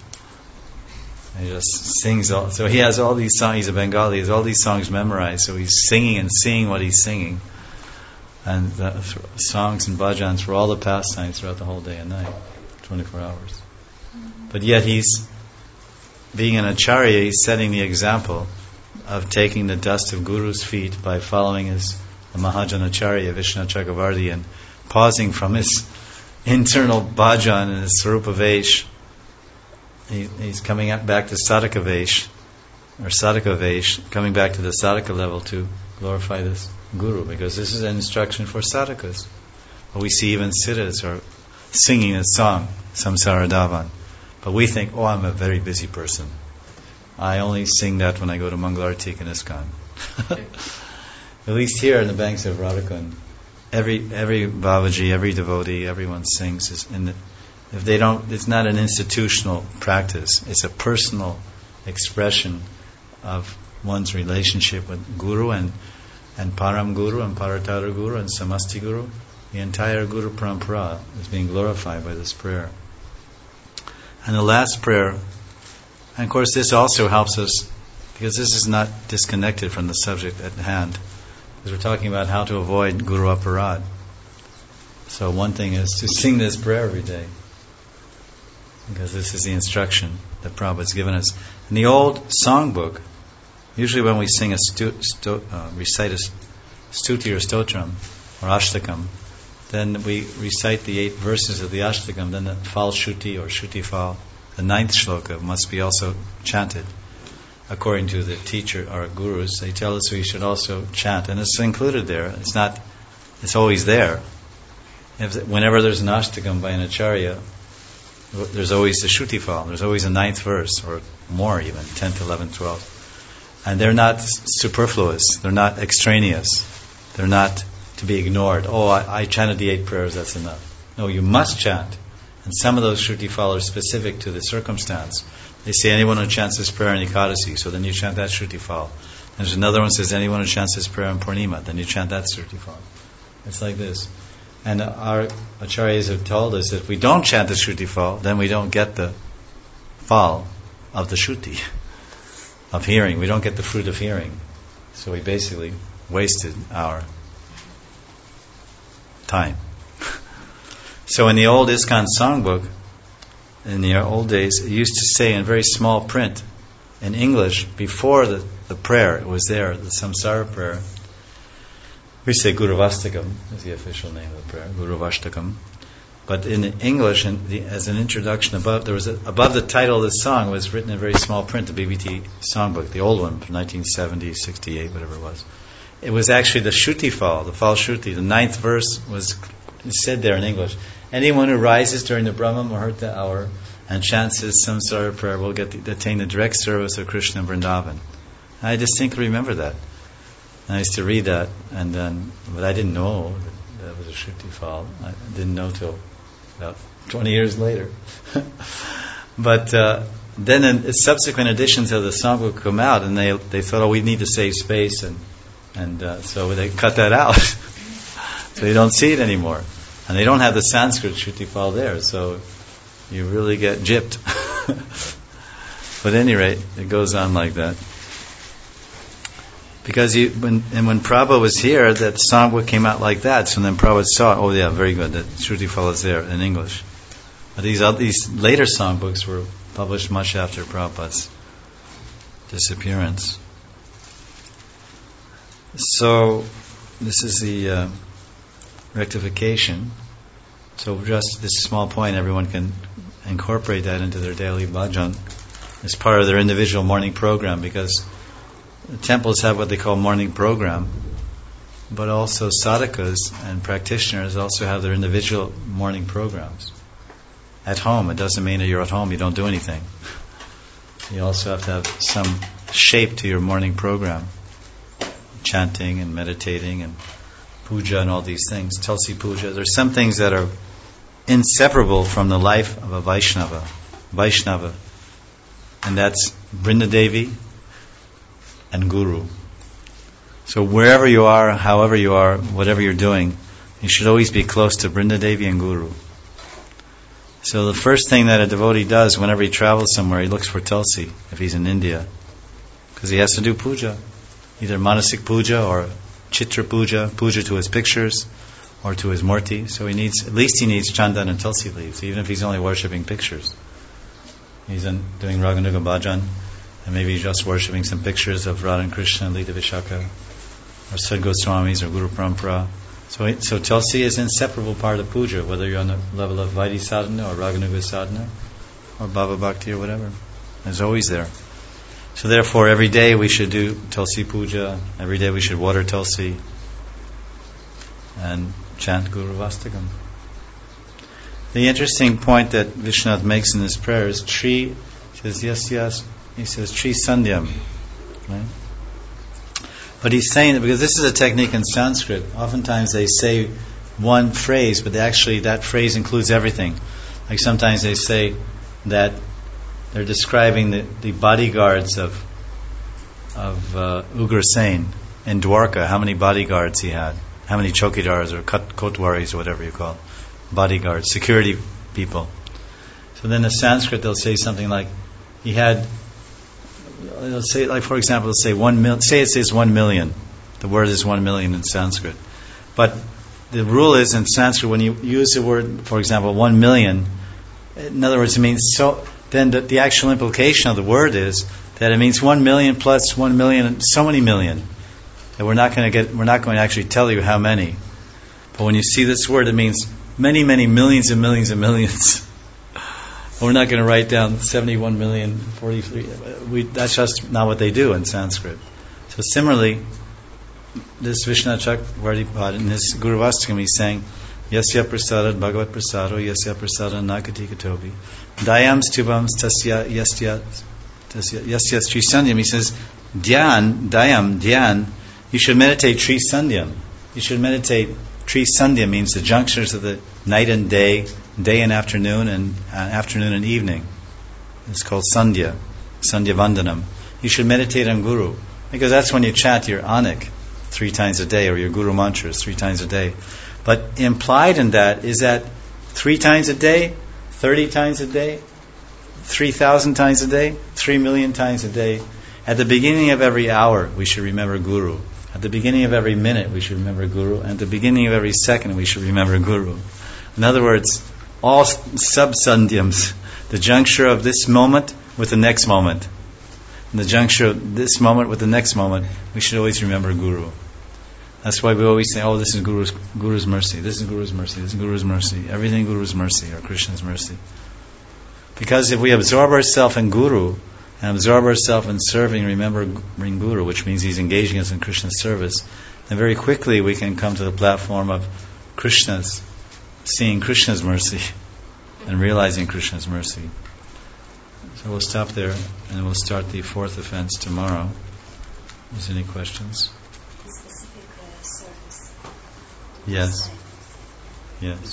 And he just sings all. So he has all these songs. He's a Bengali. He has all these songs memorized. So he's singing and seeing what he's singing, and the th- songs and bhajans for all the pastimes throughout the whole day and night, twenty-four hours. But yet he's being an acharya. He's setting the example of taking the dust of Guru's feet by following his the Mahajanacharya, Vishwanath Chakravarti, and pausing from his internal bhajan and his Sarupa Vesh. He, he's coming up back to Sadhaka Vesh, or Sadhaka Vesh, coming back to the Sadhaka level to glorify this Guru, because this is an instruction for sadhakas. But we see even siddhas are singing a song, Samsara Davan. But we think, oh, I'm a very busy person. I only sing that when I go to Mangalartik and ISKCON. At least here in the banks of Radhakund, every every Babaji, every devotee, everyone sings. Is in the, if they don't, it's not an institutional practice. It's a personal expression of one's relationship with Guru and and Param Guru and Paratara Guru and Samasti Guru. The entire Guru Parampara is being glorified by this prayer. And the last prayer, and of course this also helps us, because this is not disconnected from the subject at hand, because we're talking about how to avoid Guru Aparad. So one thing is to sing this prayer every day, because this is the instruction that Prabhupada's given us. In the old songbook, usually when we sing a stu, stu, uh, recite a stuti or stotram or ashtakam, then we recite the eight verses of the ashtakam, then the fal shuti or shuti fal, the ninth shloka, must be also chanted. According to the teacher, our gurus, they tell us we should also chant, and it's included there. It's not, it's always there. If, whenever there's an ashtakam by an acharya, there's always the shuti fal, there's always a ninth verse, or more even, tenth, eleventh, twelfth. And they're not superfluous, they're not extraneous, they're not to be ignored. Oh, I, I chanted the eight prayers, that's enough. No, you must chant. And some of those shruti fal are specific to the circumstance. They say anyone who chants this prayer in Ekadasi, so then you chant that shruti fal. And there's another one that says anyone who chants this prayer in Purnima, then you chant that shruti fal. It's like this. And our acharyas have told us that if we don't chant the shruti fal, then we don't get the fal of the shruti, of hearing. We don't get the fruit of hearing. So we basically wasted our time. So in the old ISKCON songbook, in the old days, it used to say in very small print, in English, before the, the prayer, it was there, the Samsara prayer. We say Guru Vastakam is the official name of the prayer, Guru Vastakam. But in English, in the, as an introduction above, there was a, above the title of the song was written in very small print, the B B T songbook, the old one from nineteen seventy, sixty-eight, whatever it was. It was actually the Shruti fal, the fal Shruti. The ninth verse was said there in English. Anyone who rises during the Brahma Muhurta hour and chants this Samsara prayer will get the, attain the direct service of Krishna Vrindavan. I distinctly remember that. And I used to read that, and then, but I didn't know that, that was a Shruti fal. I didn't know till about twenty years later. But uh, then in subsequent editions of the songbook come out, and they they thought, oh, we need to save space, and and uh, so they cut that out. So you don't see it anymore. And they don't have the Sanskrit Shruti fal there, so you really get gypped. But at any rate, it goes on like that. Because you, when and when Prabhupada was here, that songbook came out like that. So then Prabhupada saw, oh yeah, very good, that Shruti fal is there in English. But these other, these later songbooks were published much after Prabhupada's disappearance. So this is the uh, rectification. So just this small point, everyone can incorporate that into their daily bhajan as part of their individual morning program, because the temples have what they call morning program, but also sadhakas and practitioners also have their individual morning programs. At home, it doesn't mean that you're at home, you don't do anything. You also have to have some shape to your morning program. Chanting and meditating and puja and all these things. Tulsi puja. There's some things that are inseparable from the life of a Vaishnava. Vaishnava. And that's Vrinda Devi and Guru. So wherever you are, however you are, whatever you're doing, you should always be close to Vrinda Devi and Guru. So the first thing that a devotee does whenever he travels somewhere, he looks for Tulsi, if he's in India. Because he has to do puja. Either manasik puja or chitra puja, puja to his pictures or to his murti. So he needs, at least he needs chandan and tulsi leaves, even if he's only worshipping pictures. He's in, doing Raganuga Bhajan, and maybe he's just worshipping some pictures of Radha and Krishna and Lita Vishaka, or Sad Goswamis or Guru Parampara. So, so tulsi is an inseparable part of puja, whether you're on the level of Vaidhi sadhana or Raganuga sadhana or Bhava Bhakti or whatever. It's always there. So therefore, every day we should do Tulsi Puja. Every day we should water Tulsi and chant Guru Vastakam. The interesting point that Vishwanath makes in this prayer is Tri. He says yes, yes. He says Tri Sandhyam, right? But he's saying that because this is a technique in Sanskrit. Oftentimes they say one phrase, but they actually that phrase includes everything. Like sometimes they say that. They're describing the, the bodyguards of of uh, Ugrasen in Dwarka, how many bodyguards he had, how many chokidars or kotwaris or whatever you call it, bodyguards, security people. So then in Sanskrit they'll say something like, he had, they'll say, like for example, they'll say one mil, say it says one million. The word is one million in Sanskrit. But the rule is in Sanskrit when you use the word, for example, one million, in other words it means so. Then the, the actual implication of the word is that it means one million plus one million, so many million. That we're not going to get, we're not going to actually tell you how many. But when you see this word, it means many, many millions and millions and millions. We're not going to write down seventy-one million forty-three. We, that's just not what they do in Sanskrit. So similarly, this Vishwanath Chakravarti Pad in his Guru Vastakam, he's saying, Yasya prasada bhagavat prasado yasya prasada nakati katobi dayam stubam tasya yasya tasya yasya Tri Sandhyam. He says dhyan dayam dhyan, you should meditate Tri Sandhyam. You should meditate Tri Sandhyam means the junctures of the night and day, day and afternoon, and uh, afternoon and evening. It's called Sandhya, Sandhya Vandanam. You should meditate on Guru because that's when you chant your anik three times a day or your Guru mantras three times a day. But implied in that is that three times a day, thirty times a day, three thousand times a day, three million times a day. At the beginning of every hour, we should remember Guru. At the beginning of every minute, we should remember Guru. And at the beginning of every second, we should remember Guru. In other words, all sub-sandhyams, the juncture of this moment with the next moment. And the juncture of this moment with the next moment, we should always remember Guru. That's why we always say, oh, this is Guru's, Guru's mercy, this is Guru's mercy, this is Guru's mercy, everything Guru's mercy or Krishna's mercy. Because if we absorb ourselves in Guru and absorb ourselves in serving, remembering Guru, which means he's engaging us in Krishna's service, then very quickly we can come to the platform of Krishna's, seeing Krishna's mercy and realizing Krishna's mercy. So we'll stop there and we'll start the fourth offense tomorrow. Is there any questions? Yes. Yes.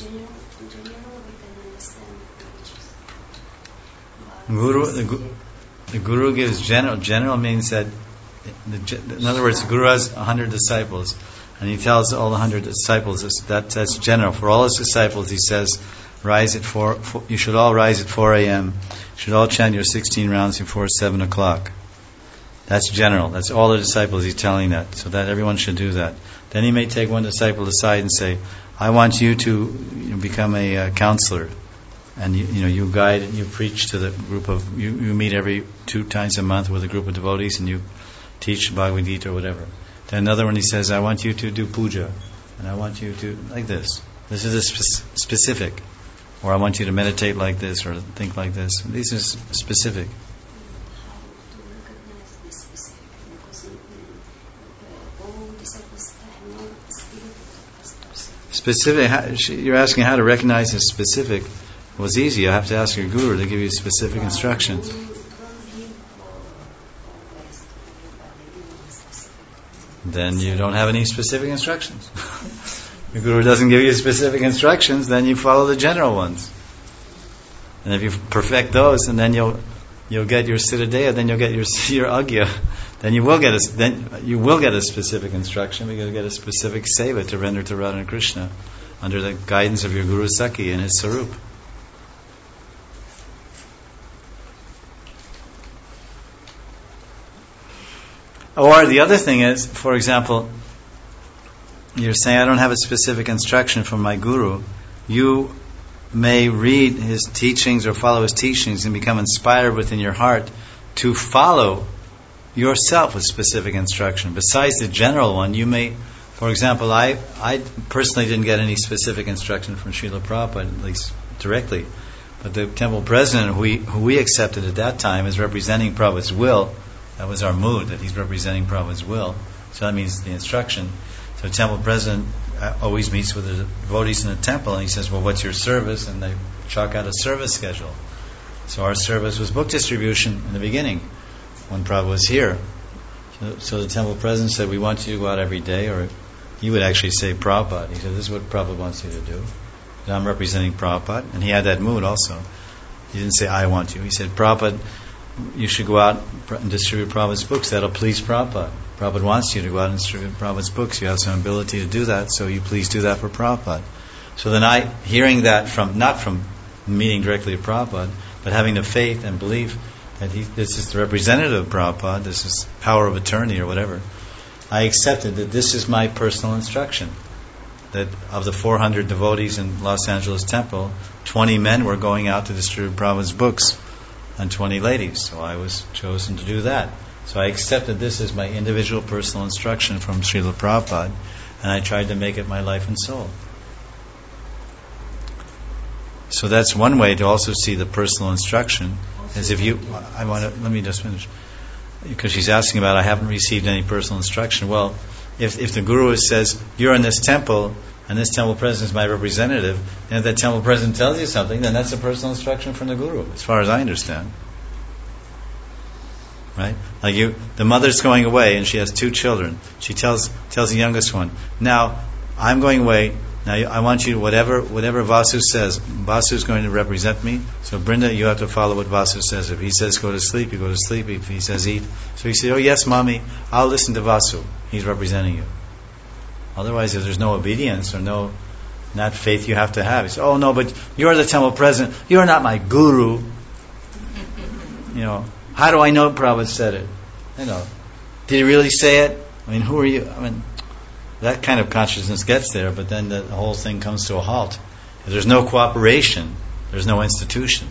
Guru, the, gu- the Guru gives general. General means that, the, in other words, the Guru has a hundred disciples, and he tells all the hundred disciples that that's general for all his disciples. He says, "Rise at four. four you should all rise at four a.m. You should all chant your sixteen rounds before seven o'clock." That's general. That's all the disciples he's telling that, so that everyone should do that. Then he may take one disciple aside and say, I want you to you know, become a uh, counselor. And you, you know, you guide and you preach to the group of, you, you meet every two times a month with a group of devotees and you teach Bhagavad Gita or whatever. Then another one he says, I want you to do puja. And I want you to, like this. This is a spe- specific. Or I want you to meditate like this or think like this. This is specific. specific. How, you're asking how to recognize the specific. Well, it's easy. You have to ask your guru to give you specific instructions. Then you don't have any specific instructions. Your guru doesn't give you specific instructions, then you follow the general ones. And if you perfect those, and then you'll you'll get your siddhadeha, then you'll get your your agya, then you will get a then you will get a specific instruction. Because you get a specific seva to render to Radha and Krishna under the guidance of your Guru Sakhi and his sarup. Or the other thing is, for example, you're saying, I don't have a specific instruction from my guru. You may read his teachings or follow his teachings and become inspired within your heart to follow yourself with specific instruction. Besides the general one, you may, for example, I, I personally didn't get any specific instruction from Srila Prabhupada, at least directly. But the temple president, who we, who we accepted at that time as representing Prabhupada's will, that was our mood, that he's representing Prabhupada's will. So that means the instruction. So the temple president always meets with the devotees in the temple, and he says, well, what's your service? And they chalk out a service schedule. So our service was book distribution in the beginning, when Prabhupada was here. So, so the temple president said, we want you to go out every day, or he would actually say Prabhupada. He said, this is what Prabhupada wants you to do. And I'm representing Prabhupada, and he had that mood also. He didn't say, I want you. He said, Prabhupada, you should go out and distribute Prabhupada's books. That'll please Prabhupada. Prabhupada wants you to go out and distribute Prabhupada's books. You have some ability to do that, so you please do that for Prabhupada. So then I, hearing that from, not from meeting directly with Prabhupada, but having the faith and belief that he, this is the representative of Prabhupada, this is power of attorney or whatever, I accepted that this is my personal instruction. That of the four hundred devotees in Los Angeles Temple, twenty men were going out to distribute Prabhupada's books, and twenty ladies. So I was chosen to do that. So I accepted this as my individual personal instruction from Srila Prabhupada, and I tried to make it my life and soul. So that's one way to also see the personal instruction, as if you, I want to, let me just finish, because she's asking about, I haven't received any personal instruction. Well, if if the Guru says, you're in this temple, and this temple president is my representative, and if that temple president tells you something, then that's a personal instruction from the Guru, as far as I understand. Right? Like you, the mother's going away, and she has two children. She tells tells the youngest one, now, I'm going away, now I want you, whatever whatever Vasu says, Vasu's going to represent me, so Brinda, you have to follow what Vasu says. If he says go to sleep, you go to sleep. If he says eat. So you say, oh yes, mommy, I'll listen to Vasu. He's representing you. Otherwise, if there's no obedience or no not faith you have to have. You say, oh no, but you're the temple president. You're not my guru. You know, how do I know Prabhupada said it? You know, did he really say it? I mean, who are you? I mean, that kind of consciousness gets there, but then the whole thing comes to a halt. If there's no cooperation, there's no institution.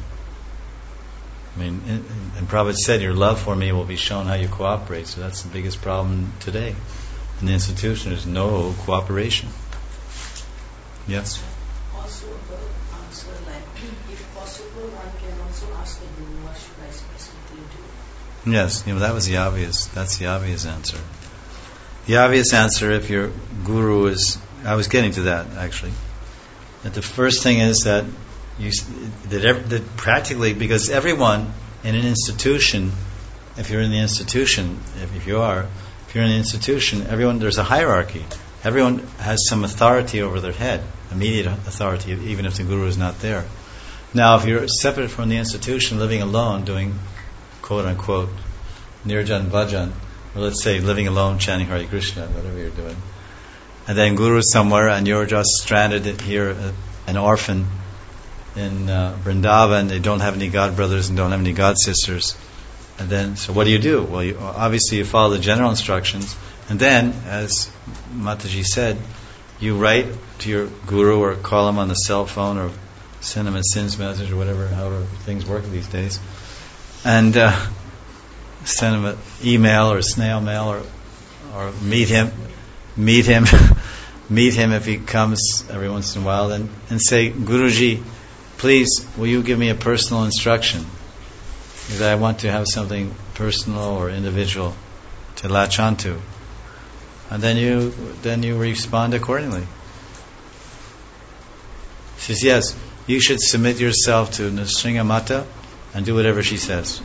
I mean, and, and Prabhupada said, your love for me will be shown how you cooperate. So that's the biggest problem today. In the institution, there's no cooperation. Yes? Also, the answer, like, if possible, one can also ask the Guru, what should I specifically do? Yes, you know, that was the obvious, that's the obvious answer. The obvious answer, if your Guru is, I was getting to that actually, that the first thing is that you, that, ev- that practically, because everyone in an institution, if you're in the institution, if, if you are, if you're in an institution, everyone, there's a hierarchy. Everyone has some authority over their head, immediate authority, even if the Guru is not there. Now, if you're separate from the institution, living alone, doing quote unquote nirjan bhajan, or let's say living alone, chanting Hare Krishna, whatever you're doing, and then Guru is somewhere, and you're just stranded here, uh, an orphan in uh, Vrindavan. They don't have any god brothers and don't have any god sisters. And then, so what do you do? Well, you, obviously you follow the general instructions, and then, as Mataji said, you write to your Guru or call him on the cell phone or send him a sins message or whatever, however things work these days, and uh, send him an email or snail mail, or or meet him, meet him, meet him if he comes every once in a while, and, and say, Guruji, please, will you give me a personal instruction? Because I want to have something personal or individual to latch onto. And then you then you respond accordingly. says, yes, you should submit yourself to Nrsimha Mata and do whatever she says.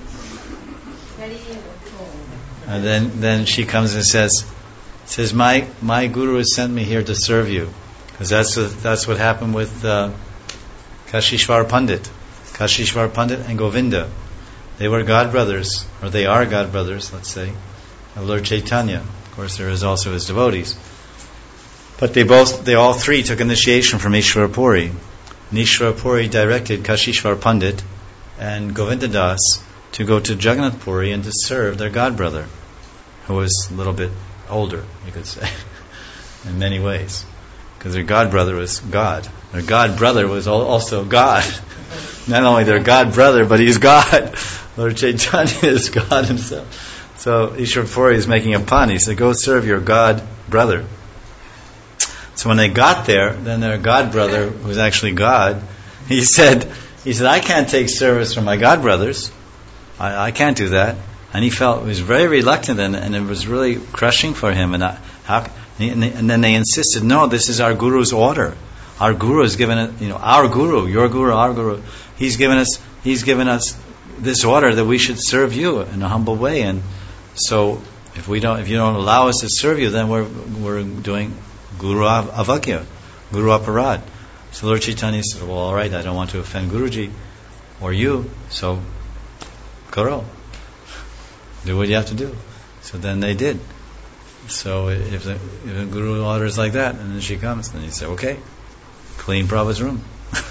And then, then she comes and says, says my my guru has sent me here to serve you, because that's what, that's what happened with uh, Kashishvar Pandit, Kashishvar Pandit and Govinda. They were god brothers, or they are god brothers, let's say, of Lord Chaitanya. Of course, there is also his devotees. But they both, they all three took initiation from Ishwara Puri. Ishwara Puri directed Kashishvar Pandit and Govinda Das to go to Jagannath Puri and to serve their god brother, who was a little bit older, you could say, in many ways, because their god brother was God. Their god brother was also God. Not only their god brother, but he's God. Lord Chaitanya is God himself. So Ishwara Puri is making a pun. He said, go serve your god brother. So when they got there, then their god brother, who was actually God, he said, he said, I can't take service from my god brothers. I, I can't do that. And he felt, he was very reluctant, and, and it was really crushing for him. And, I, how, and, they, and then they insisted, no, this is our guru's order. Our guru has given it, you know, our guru, your guru, our guru. He's given us, he's given us this order that we should serve you in a humble way. And so, if we don't, if you don't allow us to serve you, then we're we're doing guru avagya, guru aparad. So Lord Chaitanya said, well, all right, I don't want to offend Guruji or you, so karo. Do what you have to do. So then they did. So if the, if the Guru orders like that, and then she comes, then you say, okay, clean Prabhupada's room.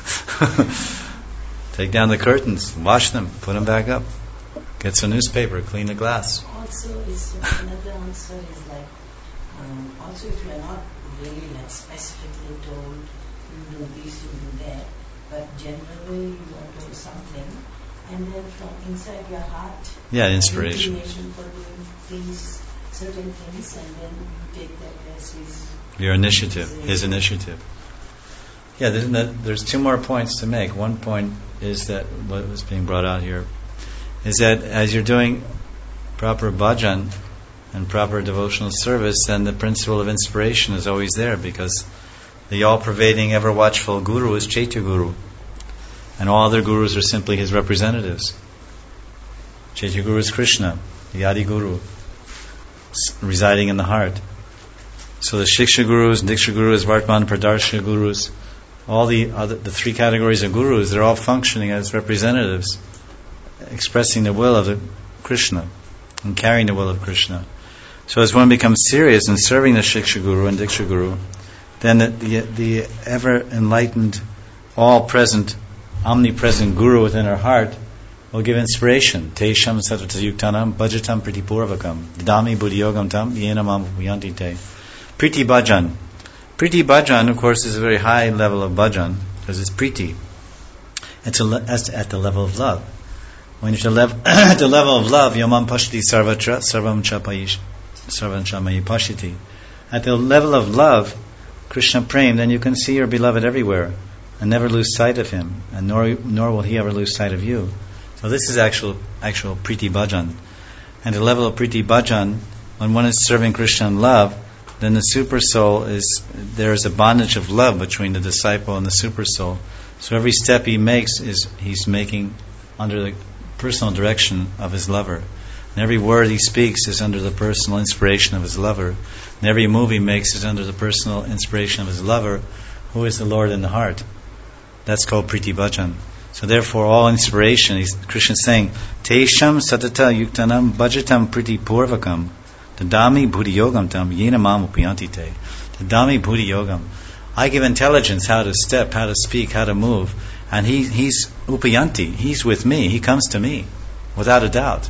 Take down the curtains, wash them, put them back up. Get some newspaper, clean the glass. Also, is another answer is like, um, also if you are not really like specifically told, you do this, you do that, but generally you are told something, and then from inside your heart, yeah, inspiration. Inclination for doing things, certain things, and then you take that as his your initiative, his initiative. Yeah, there's, there's two more points to make. One point is that what was being brought out here is that as you're doing proper bhajan and proper devotional service, then the principle of inspiration is always there, because the all-pervading, ever-watchful Guru is Chaitya Guru. And all other gurus are simply his representatives. Chaitya Guru is Krishna, the Adi Guru, residing in the heart. So the Shiksha Gurus, Diksha Gurus, Vartman Pradarshana Gurus, all the other, the three categories of gurus, they're all functioning as representatives, expressing the will of the Krishna and carrying the will of Krishna. So as one becomes serious in serving the Shiksha Guru and Diksha Guru, then the, the, the ever-enlightened, all-present, omnipresent Guru within our heart will give inspiration. Tesham sattva yuktanam bhajatam priti purvakam dami buddhiyogam tam yena mam upayanti te. Priti bhajan. Priti bhajan, of course, is a very high level of bhajan, because it's priti. It's a, that's at the level of love. When you're at the level of love, yamam pashti sarvatra sarvam chapayish sarvam chamayi pashiti. At the level of love, Krishna Prem, then you can see your beloved everywhere and never lose sight of him, and nor nor will he ever lose sight of you. So this is actual actual priti bhajan. And the level of priti bhajan, when one is serving Krishna in love, then the super soul is, there is a bondage of love between the disciple and the super soul. So every step he makes is he's making under the personal direction of his lover. And every word he speaks is under the personal inspiration of his lover. And every move he makes is under the personal inspiration of his lover, who is the Lord in the heart. That's called priti bhajan. So therefore all inspiration, he's, Krishna is saying, Tesham satata yuktanam bhajatam priti purvakam tadami buddhi yogam tam yena mam upayanti te. Tadami buddhi yogam. I give intelligence how to step, how to speak, how to move, and he, he's upayanti, he's with me, he comes to me, without a doubt.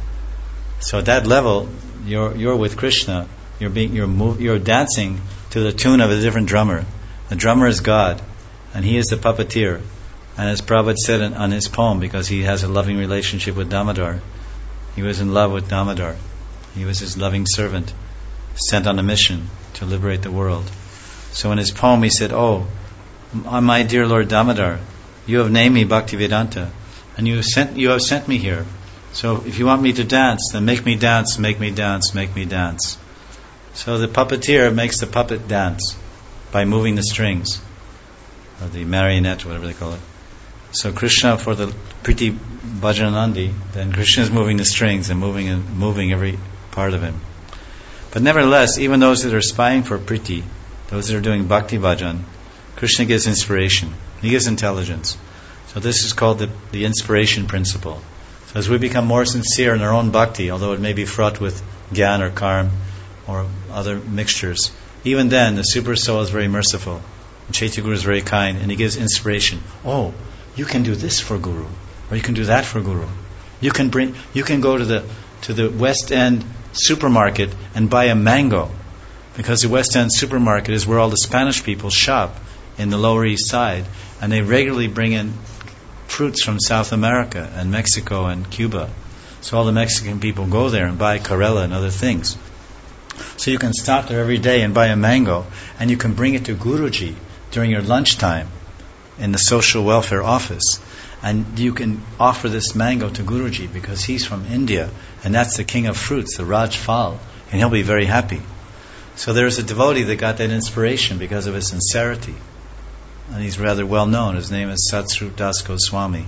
So at that level, you're you're with Krishna, you're being you're move, you're dancing to the tune of a different drummer. The drummer is God, and he is the puppeteer. And as Prabhupada said in, on his poem, because he has a loving relationship with Damodar, he was in love with Damodar. He was his loving servant, sent on a mission to liberate the world. So in his poem he said, "Oh, my dear Lord Damodar, you have named me Bhaktivedanta, and you have sent you have sent me here. So if you want me to dance, then make me dance, make me dance, make me dance." So the puppeteer makes the puppet dance by moving the strings. or the marionette, whatever they call it. So Krishna, for the Priti Bhajanandi, then Krishna is moving the strings and moving and moving every part of him. But nevertheless, even those that are aspiring for Priti, those that are doing Bhakti Bhajan, Krishna gives inspiration. He gives intelligence. So this is called the, the inspiration principle. So as we become more sincere in our own bhakti, although it may be fraught with gyan or karm or other mixtures, even then the Super Soul is very merciful. Chaitya Guru is very kind, and he gives inspiration. Oh, you can do this for Guru, or you can do that for Guru. You can bring, you can go to the to the West End supermarket and buy a mango, because the West End supermarket is where all the Spanish people shop in the Lower East Side, and they regularly bring in fruits from South America and Mexico and Cuba. So all the Mexican people go there and buy Karela and other things. So you can stop there every day and buy a mango, and you can bring it to Guruji during your lunchtime in the social welfare office. And you can offer this mango to Guruji because he's from India, and that's the king of fruits, the Rajfal, and he'll be very happy. So there's a devotee that got that inspiration because of his sincerity. And he's rather well known. His name is Satsrup Das Goswami.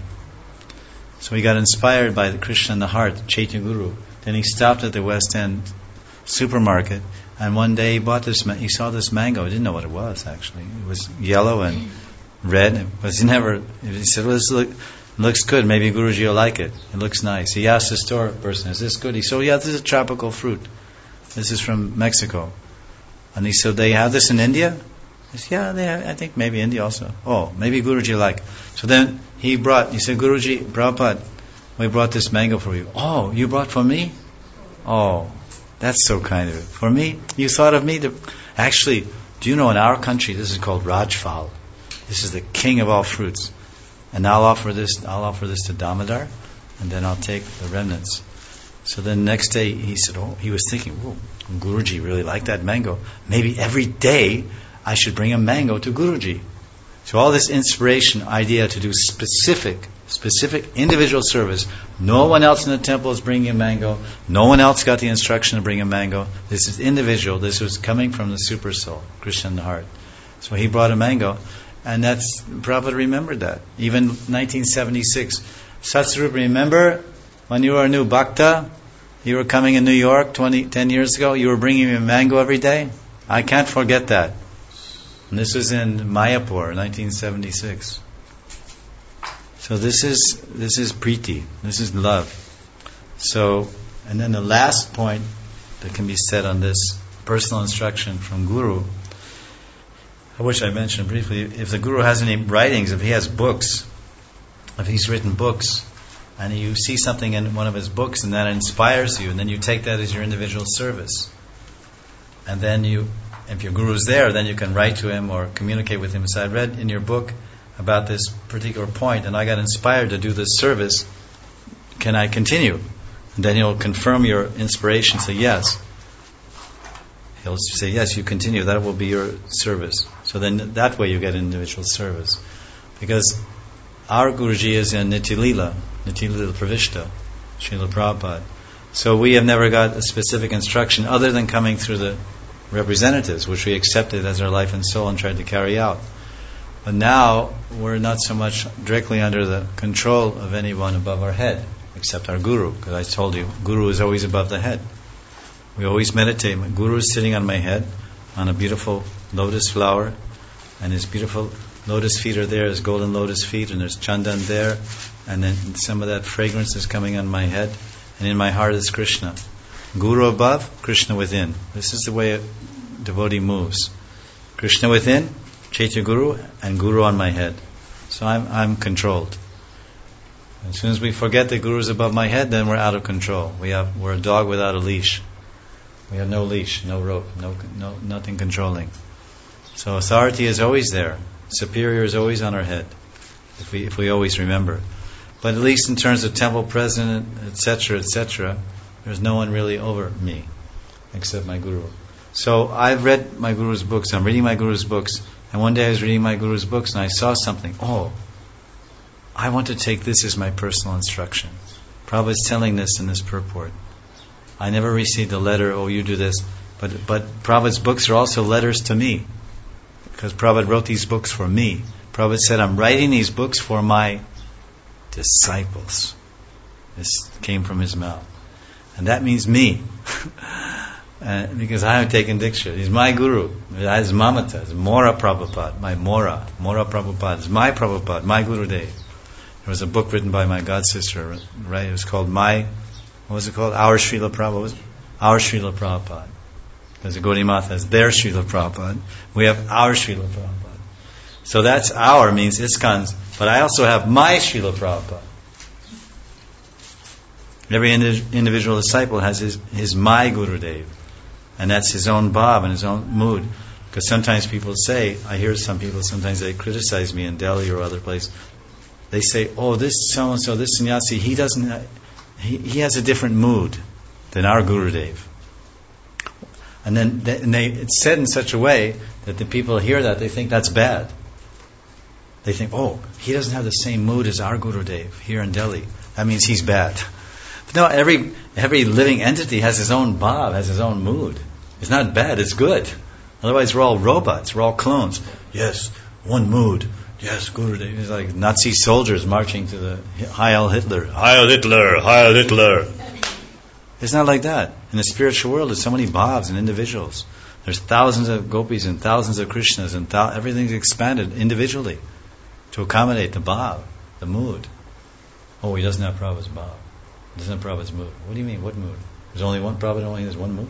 So he got inspired by the Krishna in the heart, Chaitanya Guru. Then he stopped at the West End supermarket, and one day he bought this. He saw this mango. He didn't know what it was actually. It was yellow and red. But he never. He said, "Well, this look, looks good. Maybe Guruji will like it. It looks nice." He asked the store person, "Is this good?" He said, "Oh, yeah, this is a tropical fruit. This is from Mexico." And he said, "They have this in India?" He said, "Yeah, they have, I think maybe India also." "Oh, maybe Guruji like." So then he brought, he said, "Guruji, Prabhupada, we brought this mango for you." "Oh, you brought for me?" "Oh, that's so kind of it. For me? You thought of me?" To... Actually, do you know in our country this is called Rajfal. This is the king of all fruits. And I'll offer this I'll offer this to Damodar, and then I'll take the remnants. So then next day he said, oh, he was thinking, oh, Guruji really liked that mango. Maybe every day I should bring a mango to Guruji. So all this inspiration idea to do specific, specific individual service. No one else in the temple is bringing a mango. No one else got the instruction to bring a mango. This is individual. This was coming from the Super Soul, Krishna in the heart. So he brought a mango, and that's Prabhupada remembered that. Even nineteen seventy-six, Satsrup, remember when you were a new bhakta, you were coming in New York twenty, ten years ago. You were bringing me a mango every day. I can't forget that. And this was in Mayapur, nineteen seventy-six. So this is this is priti, this is love. So, and then the last point that can be said on this personal instruction from Guru, I wish I mentioned briefly, if the Guru has any writings, if he has books, if he's written books, and you see something in one of his books and that inspires you, and then you take that as your individual service, and then you, if your Guru is there, then you can write to him or communicate with him and say, I read in your book about this particular point and I got inspired to do this service, can I continue? And then he'll confirm your inspiration, say yes. He'll say yes, you continue, that will be your service. So then that way you get individual service. Because our Guruji is in Nityalila, Nityalila Pravishta, Srila Prabhupada. So we have never got a specific instruction other than coming through the representatives, which we accepted as our life and soul and tried to carry out. But now we're not so much directly under the control of anyone above our head, except our Guru. Because I told you, Guru is always above the head. We always meditate. My Guru is sitting on my head, on a beautiful lotus flower, and his beautiful lotus feet are there, his golden lotus feet, and there's chandan there, and then some of that fragrance is coming on my head, and in my heart is Krishna. Guru above, Krishna within. This is the way a devotee moves. Krishna within, Chaitya Guru, and Guru on my head. So I'm I'm controlled. As soon as we forget that Guru is above my head, then we're out of control. We have we're a dog without a leash. We have no leash, no rope, no no nothing controlling. So authority is always there. Superior is always on our head, if we if we always remember. But at least in terms of temple president, et cetera, et cetera, there's no one really over me, except my Guru. So I've read my Guru's books. I'm reading my Guru's books, and one day I was reading my Guru's books, and I saw something. Oh, I want to take this as my personal instruction. Prabhupada's telling this in this purport. I never received a letter. Oh, you do this, but but Prabhupada's books are also letters to me. Because Prabhupada wrote these books for me, Prabhupada said, I'm writing these books for my disciples. This came from his mouth. And that means me. uh, because I have taken Diksha. He's my guru. That is Mamata. It's Mora Prabhupada. My Mora. Mora Prabhupada is my Prabhupada, my Gurudev. There was a book written by my god sister, right? It was called My, what was it called? Our Srila Prabhupada. Our Srila Prabhupada. Because the Gaudiya Math has their Srila Prabhupada. We have our Srila Prabhupada. So that's our means ISKCON's. But I also have my Srila Prabhupada. Every indi- individual disciple has his, his my Gurudev. And that's his own bhav and his own mood. Because sometimes people say, I hear some people, sometimes they criticize me in Delhi or other place. They say, oh, this so-and-so, this sannyasi, he doesn't, he, he has a different mood than our Gurudev. And then they, and they, it's said in such a way that the people hear that, they think that's bad. They think, oh, he doesn't have the same mood as our Gurudev here in Delhi. That means he's bad. But no, every every living entity has his own bhav, has his own mood. It's not bad, it's good. Otherwise we're all robots, we're all clones. Yes, one mood. Yes, Gurudev. It's like Nazi soldiers marching to the Heil Hitler. Heil Hitler, Heil Hitler. It's not like that. In the spiritual world, there's so many bhavs and individuals. There's thousands of gopis and thousands of Krishnas, and thou- everything's expanded individually to accommodate the bhav, the mood. Oh, he doesn't have Prabhupada's bhav. He doesn't have Prabhupada's mood. What do you mean, what mood? There's only one Prabhupada, only has one mood.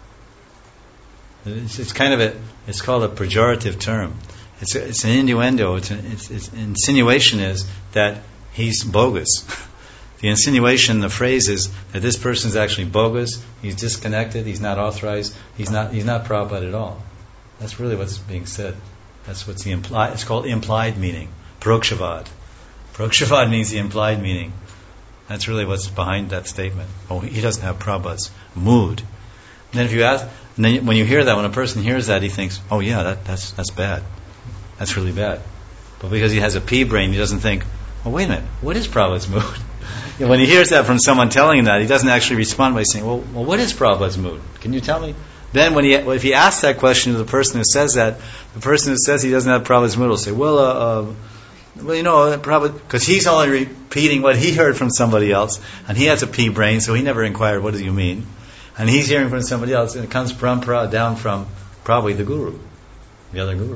It's, it's kind of a, it's called a pejorative term. It's, a, it's an innuendo. It's, an, it's, it's insinuation is that he's bogus. The insinuation, the phrase is that this person is actually bogus. He's disconnected. He's not authorized. He's not. He's not Prabhupada at all. That's really what's being said. That's what's the implied. It's called implied meaning. Parokshavad. Parokshavad means the implied meaning. That's really what's behind that statement. Oh, he doesn't have Prabhupada's mood. And then if you ask, and then when you hear that, when a person hears that, he thinks, oh yeah, that, that's that's bad. That's really bad. But because he has a pea brain, he doesn't think, well, wait a minute, what is Prabhupada's mood? You know, when he hears that from someone telling him that, he doesn't actually respond by saying, well, well what is Prabhupada's mood? Can you tell me? Then when he, well, if he asks that question to the person who says that, the person who says he doesn't have Prabhupada's mood will say, well, uh, uh, well, you know, Prabhupada, because he's only repeating what he heard from somebody else, and he has a pea brain, so he never inquired, what do you mean? And he's hearing from somebody else, and it comes parampara down from probably the guru, the other guru.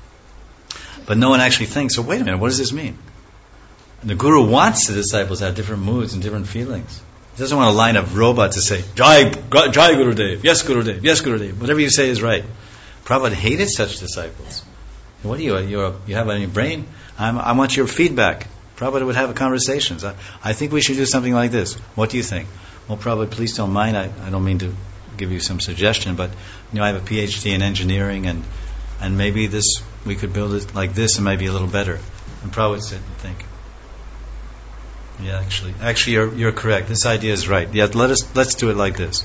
But no one actually thinks, so wait a minute, what does this mean? And the guru wants the disciples to have different moods and different feelings. He doesn't want a line of robots to say, Jai, Jai Gurudev, yes Gurudev, yes Gurudev, whatever you say is right. Prabhupada hated such disciples. What are you? You're a, you have any brain? I'm, I want your feedback. Prabhupada would have conversations. I, I think we should do something like this. What do you think? Well, Prabhupada, please don't mind. I, I don't mean to give you some suggestion, but you know, I have a P H D in engineering, and and maybe this we could build it like this, and maybe a little better. And Prabhupada would sit and think. Yeah, actually, actually, you're you're correct. This idea is right. Yeah, let us let's do it like this.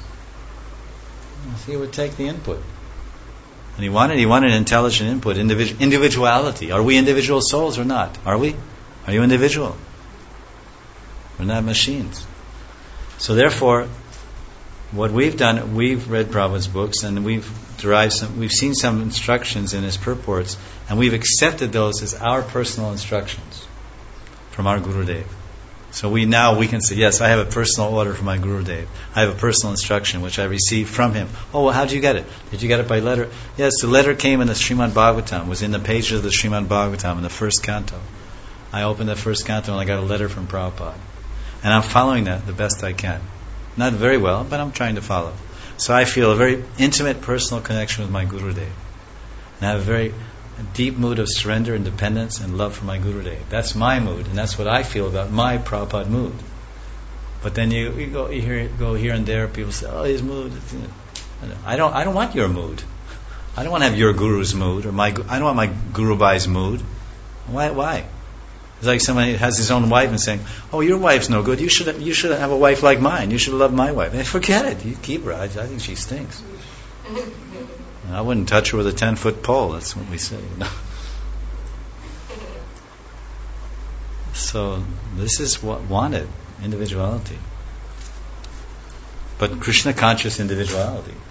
He would take the input. And he wanted, he wanted intelligent input, individu- individuality. Are we individual souls or not? Are we? Are you individual? We're not machines. So therefore, what we've done, we've read Prabhupada's books, and we've derived some, we've seen some instructions in his purports, and we've accepted those as our personal instructions from our Gurudev. So we now we can say, yes, I have a personal order from my Gurudev. I have a personal instruction which I received from him. Oh, well, how did you get it? Did you get it by letter? Yes, the letter came in the Srimad Bhagavatam. It was in the pages of the Srimad Bhagavatam in the first canto. I opened the first canto and I got a letter from Prabhupada. And I'm following that the best I can. Not very well, but I'm trying to follow. So I feel a very intimate personal connection with my Gurudev. And I have a very deep mood of surrender and dependence and love for my Gurudev. That's my mood, and that's what I feel about my Prabhupada mood. But then you, you go you hear, go here and there, people say, oh, his mood. I don't I don't want your mood. I don't want to have your guru's mood, or my I don't want my Guru Bhai's mood. Why? Why? It's like somebody has his own wife and saying, oh, your wife's no good. You should you should have a wife like mine. You should love my wife. And forget it. You keep her. I, I think she stinks. I wouldn't touch her with a ten-foot pole. That's what we say. You know? So this is what wanted, individuality. But Krishna conscious individuality.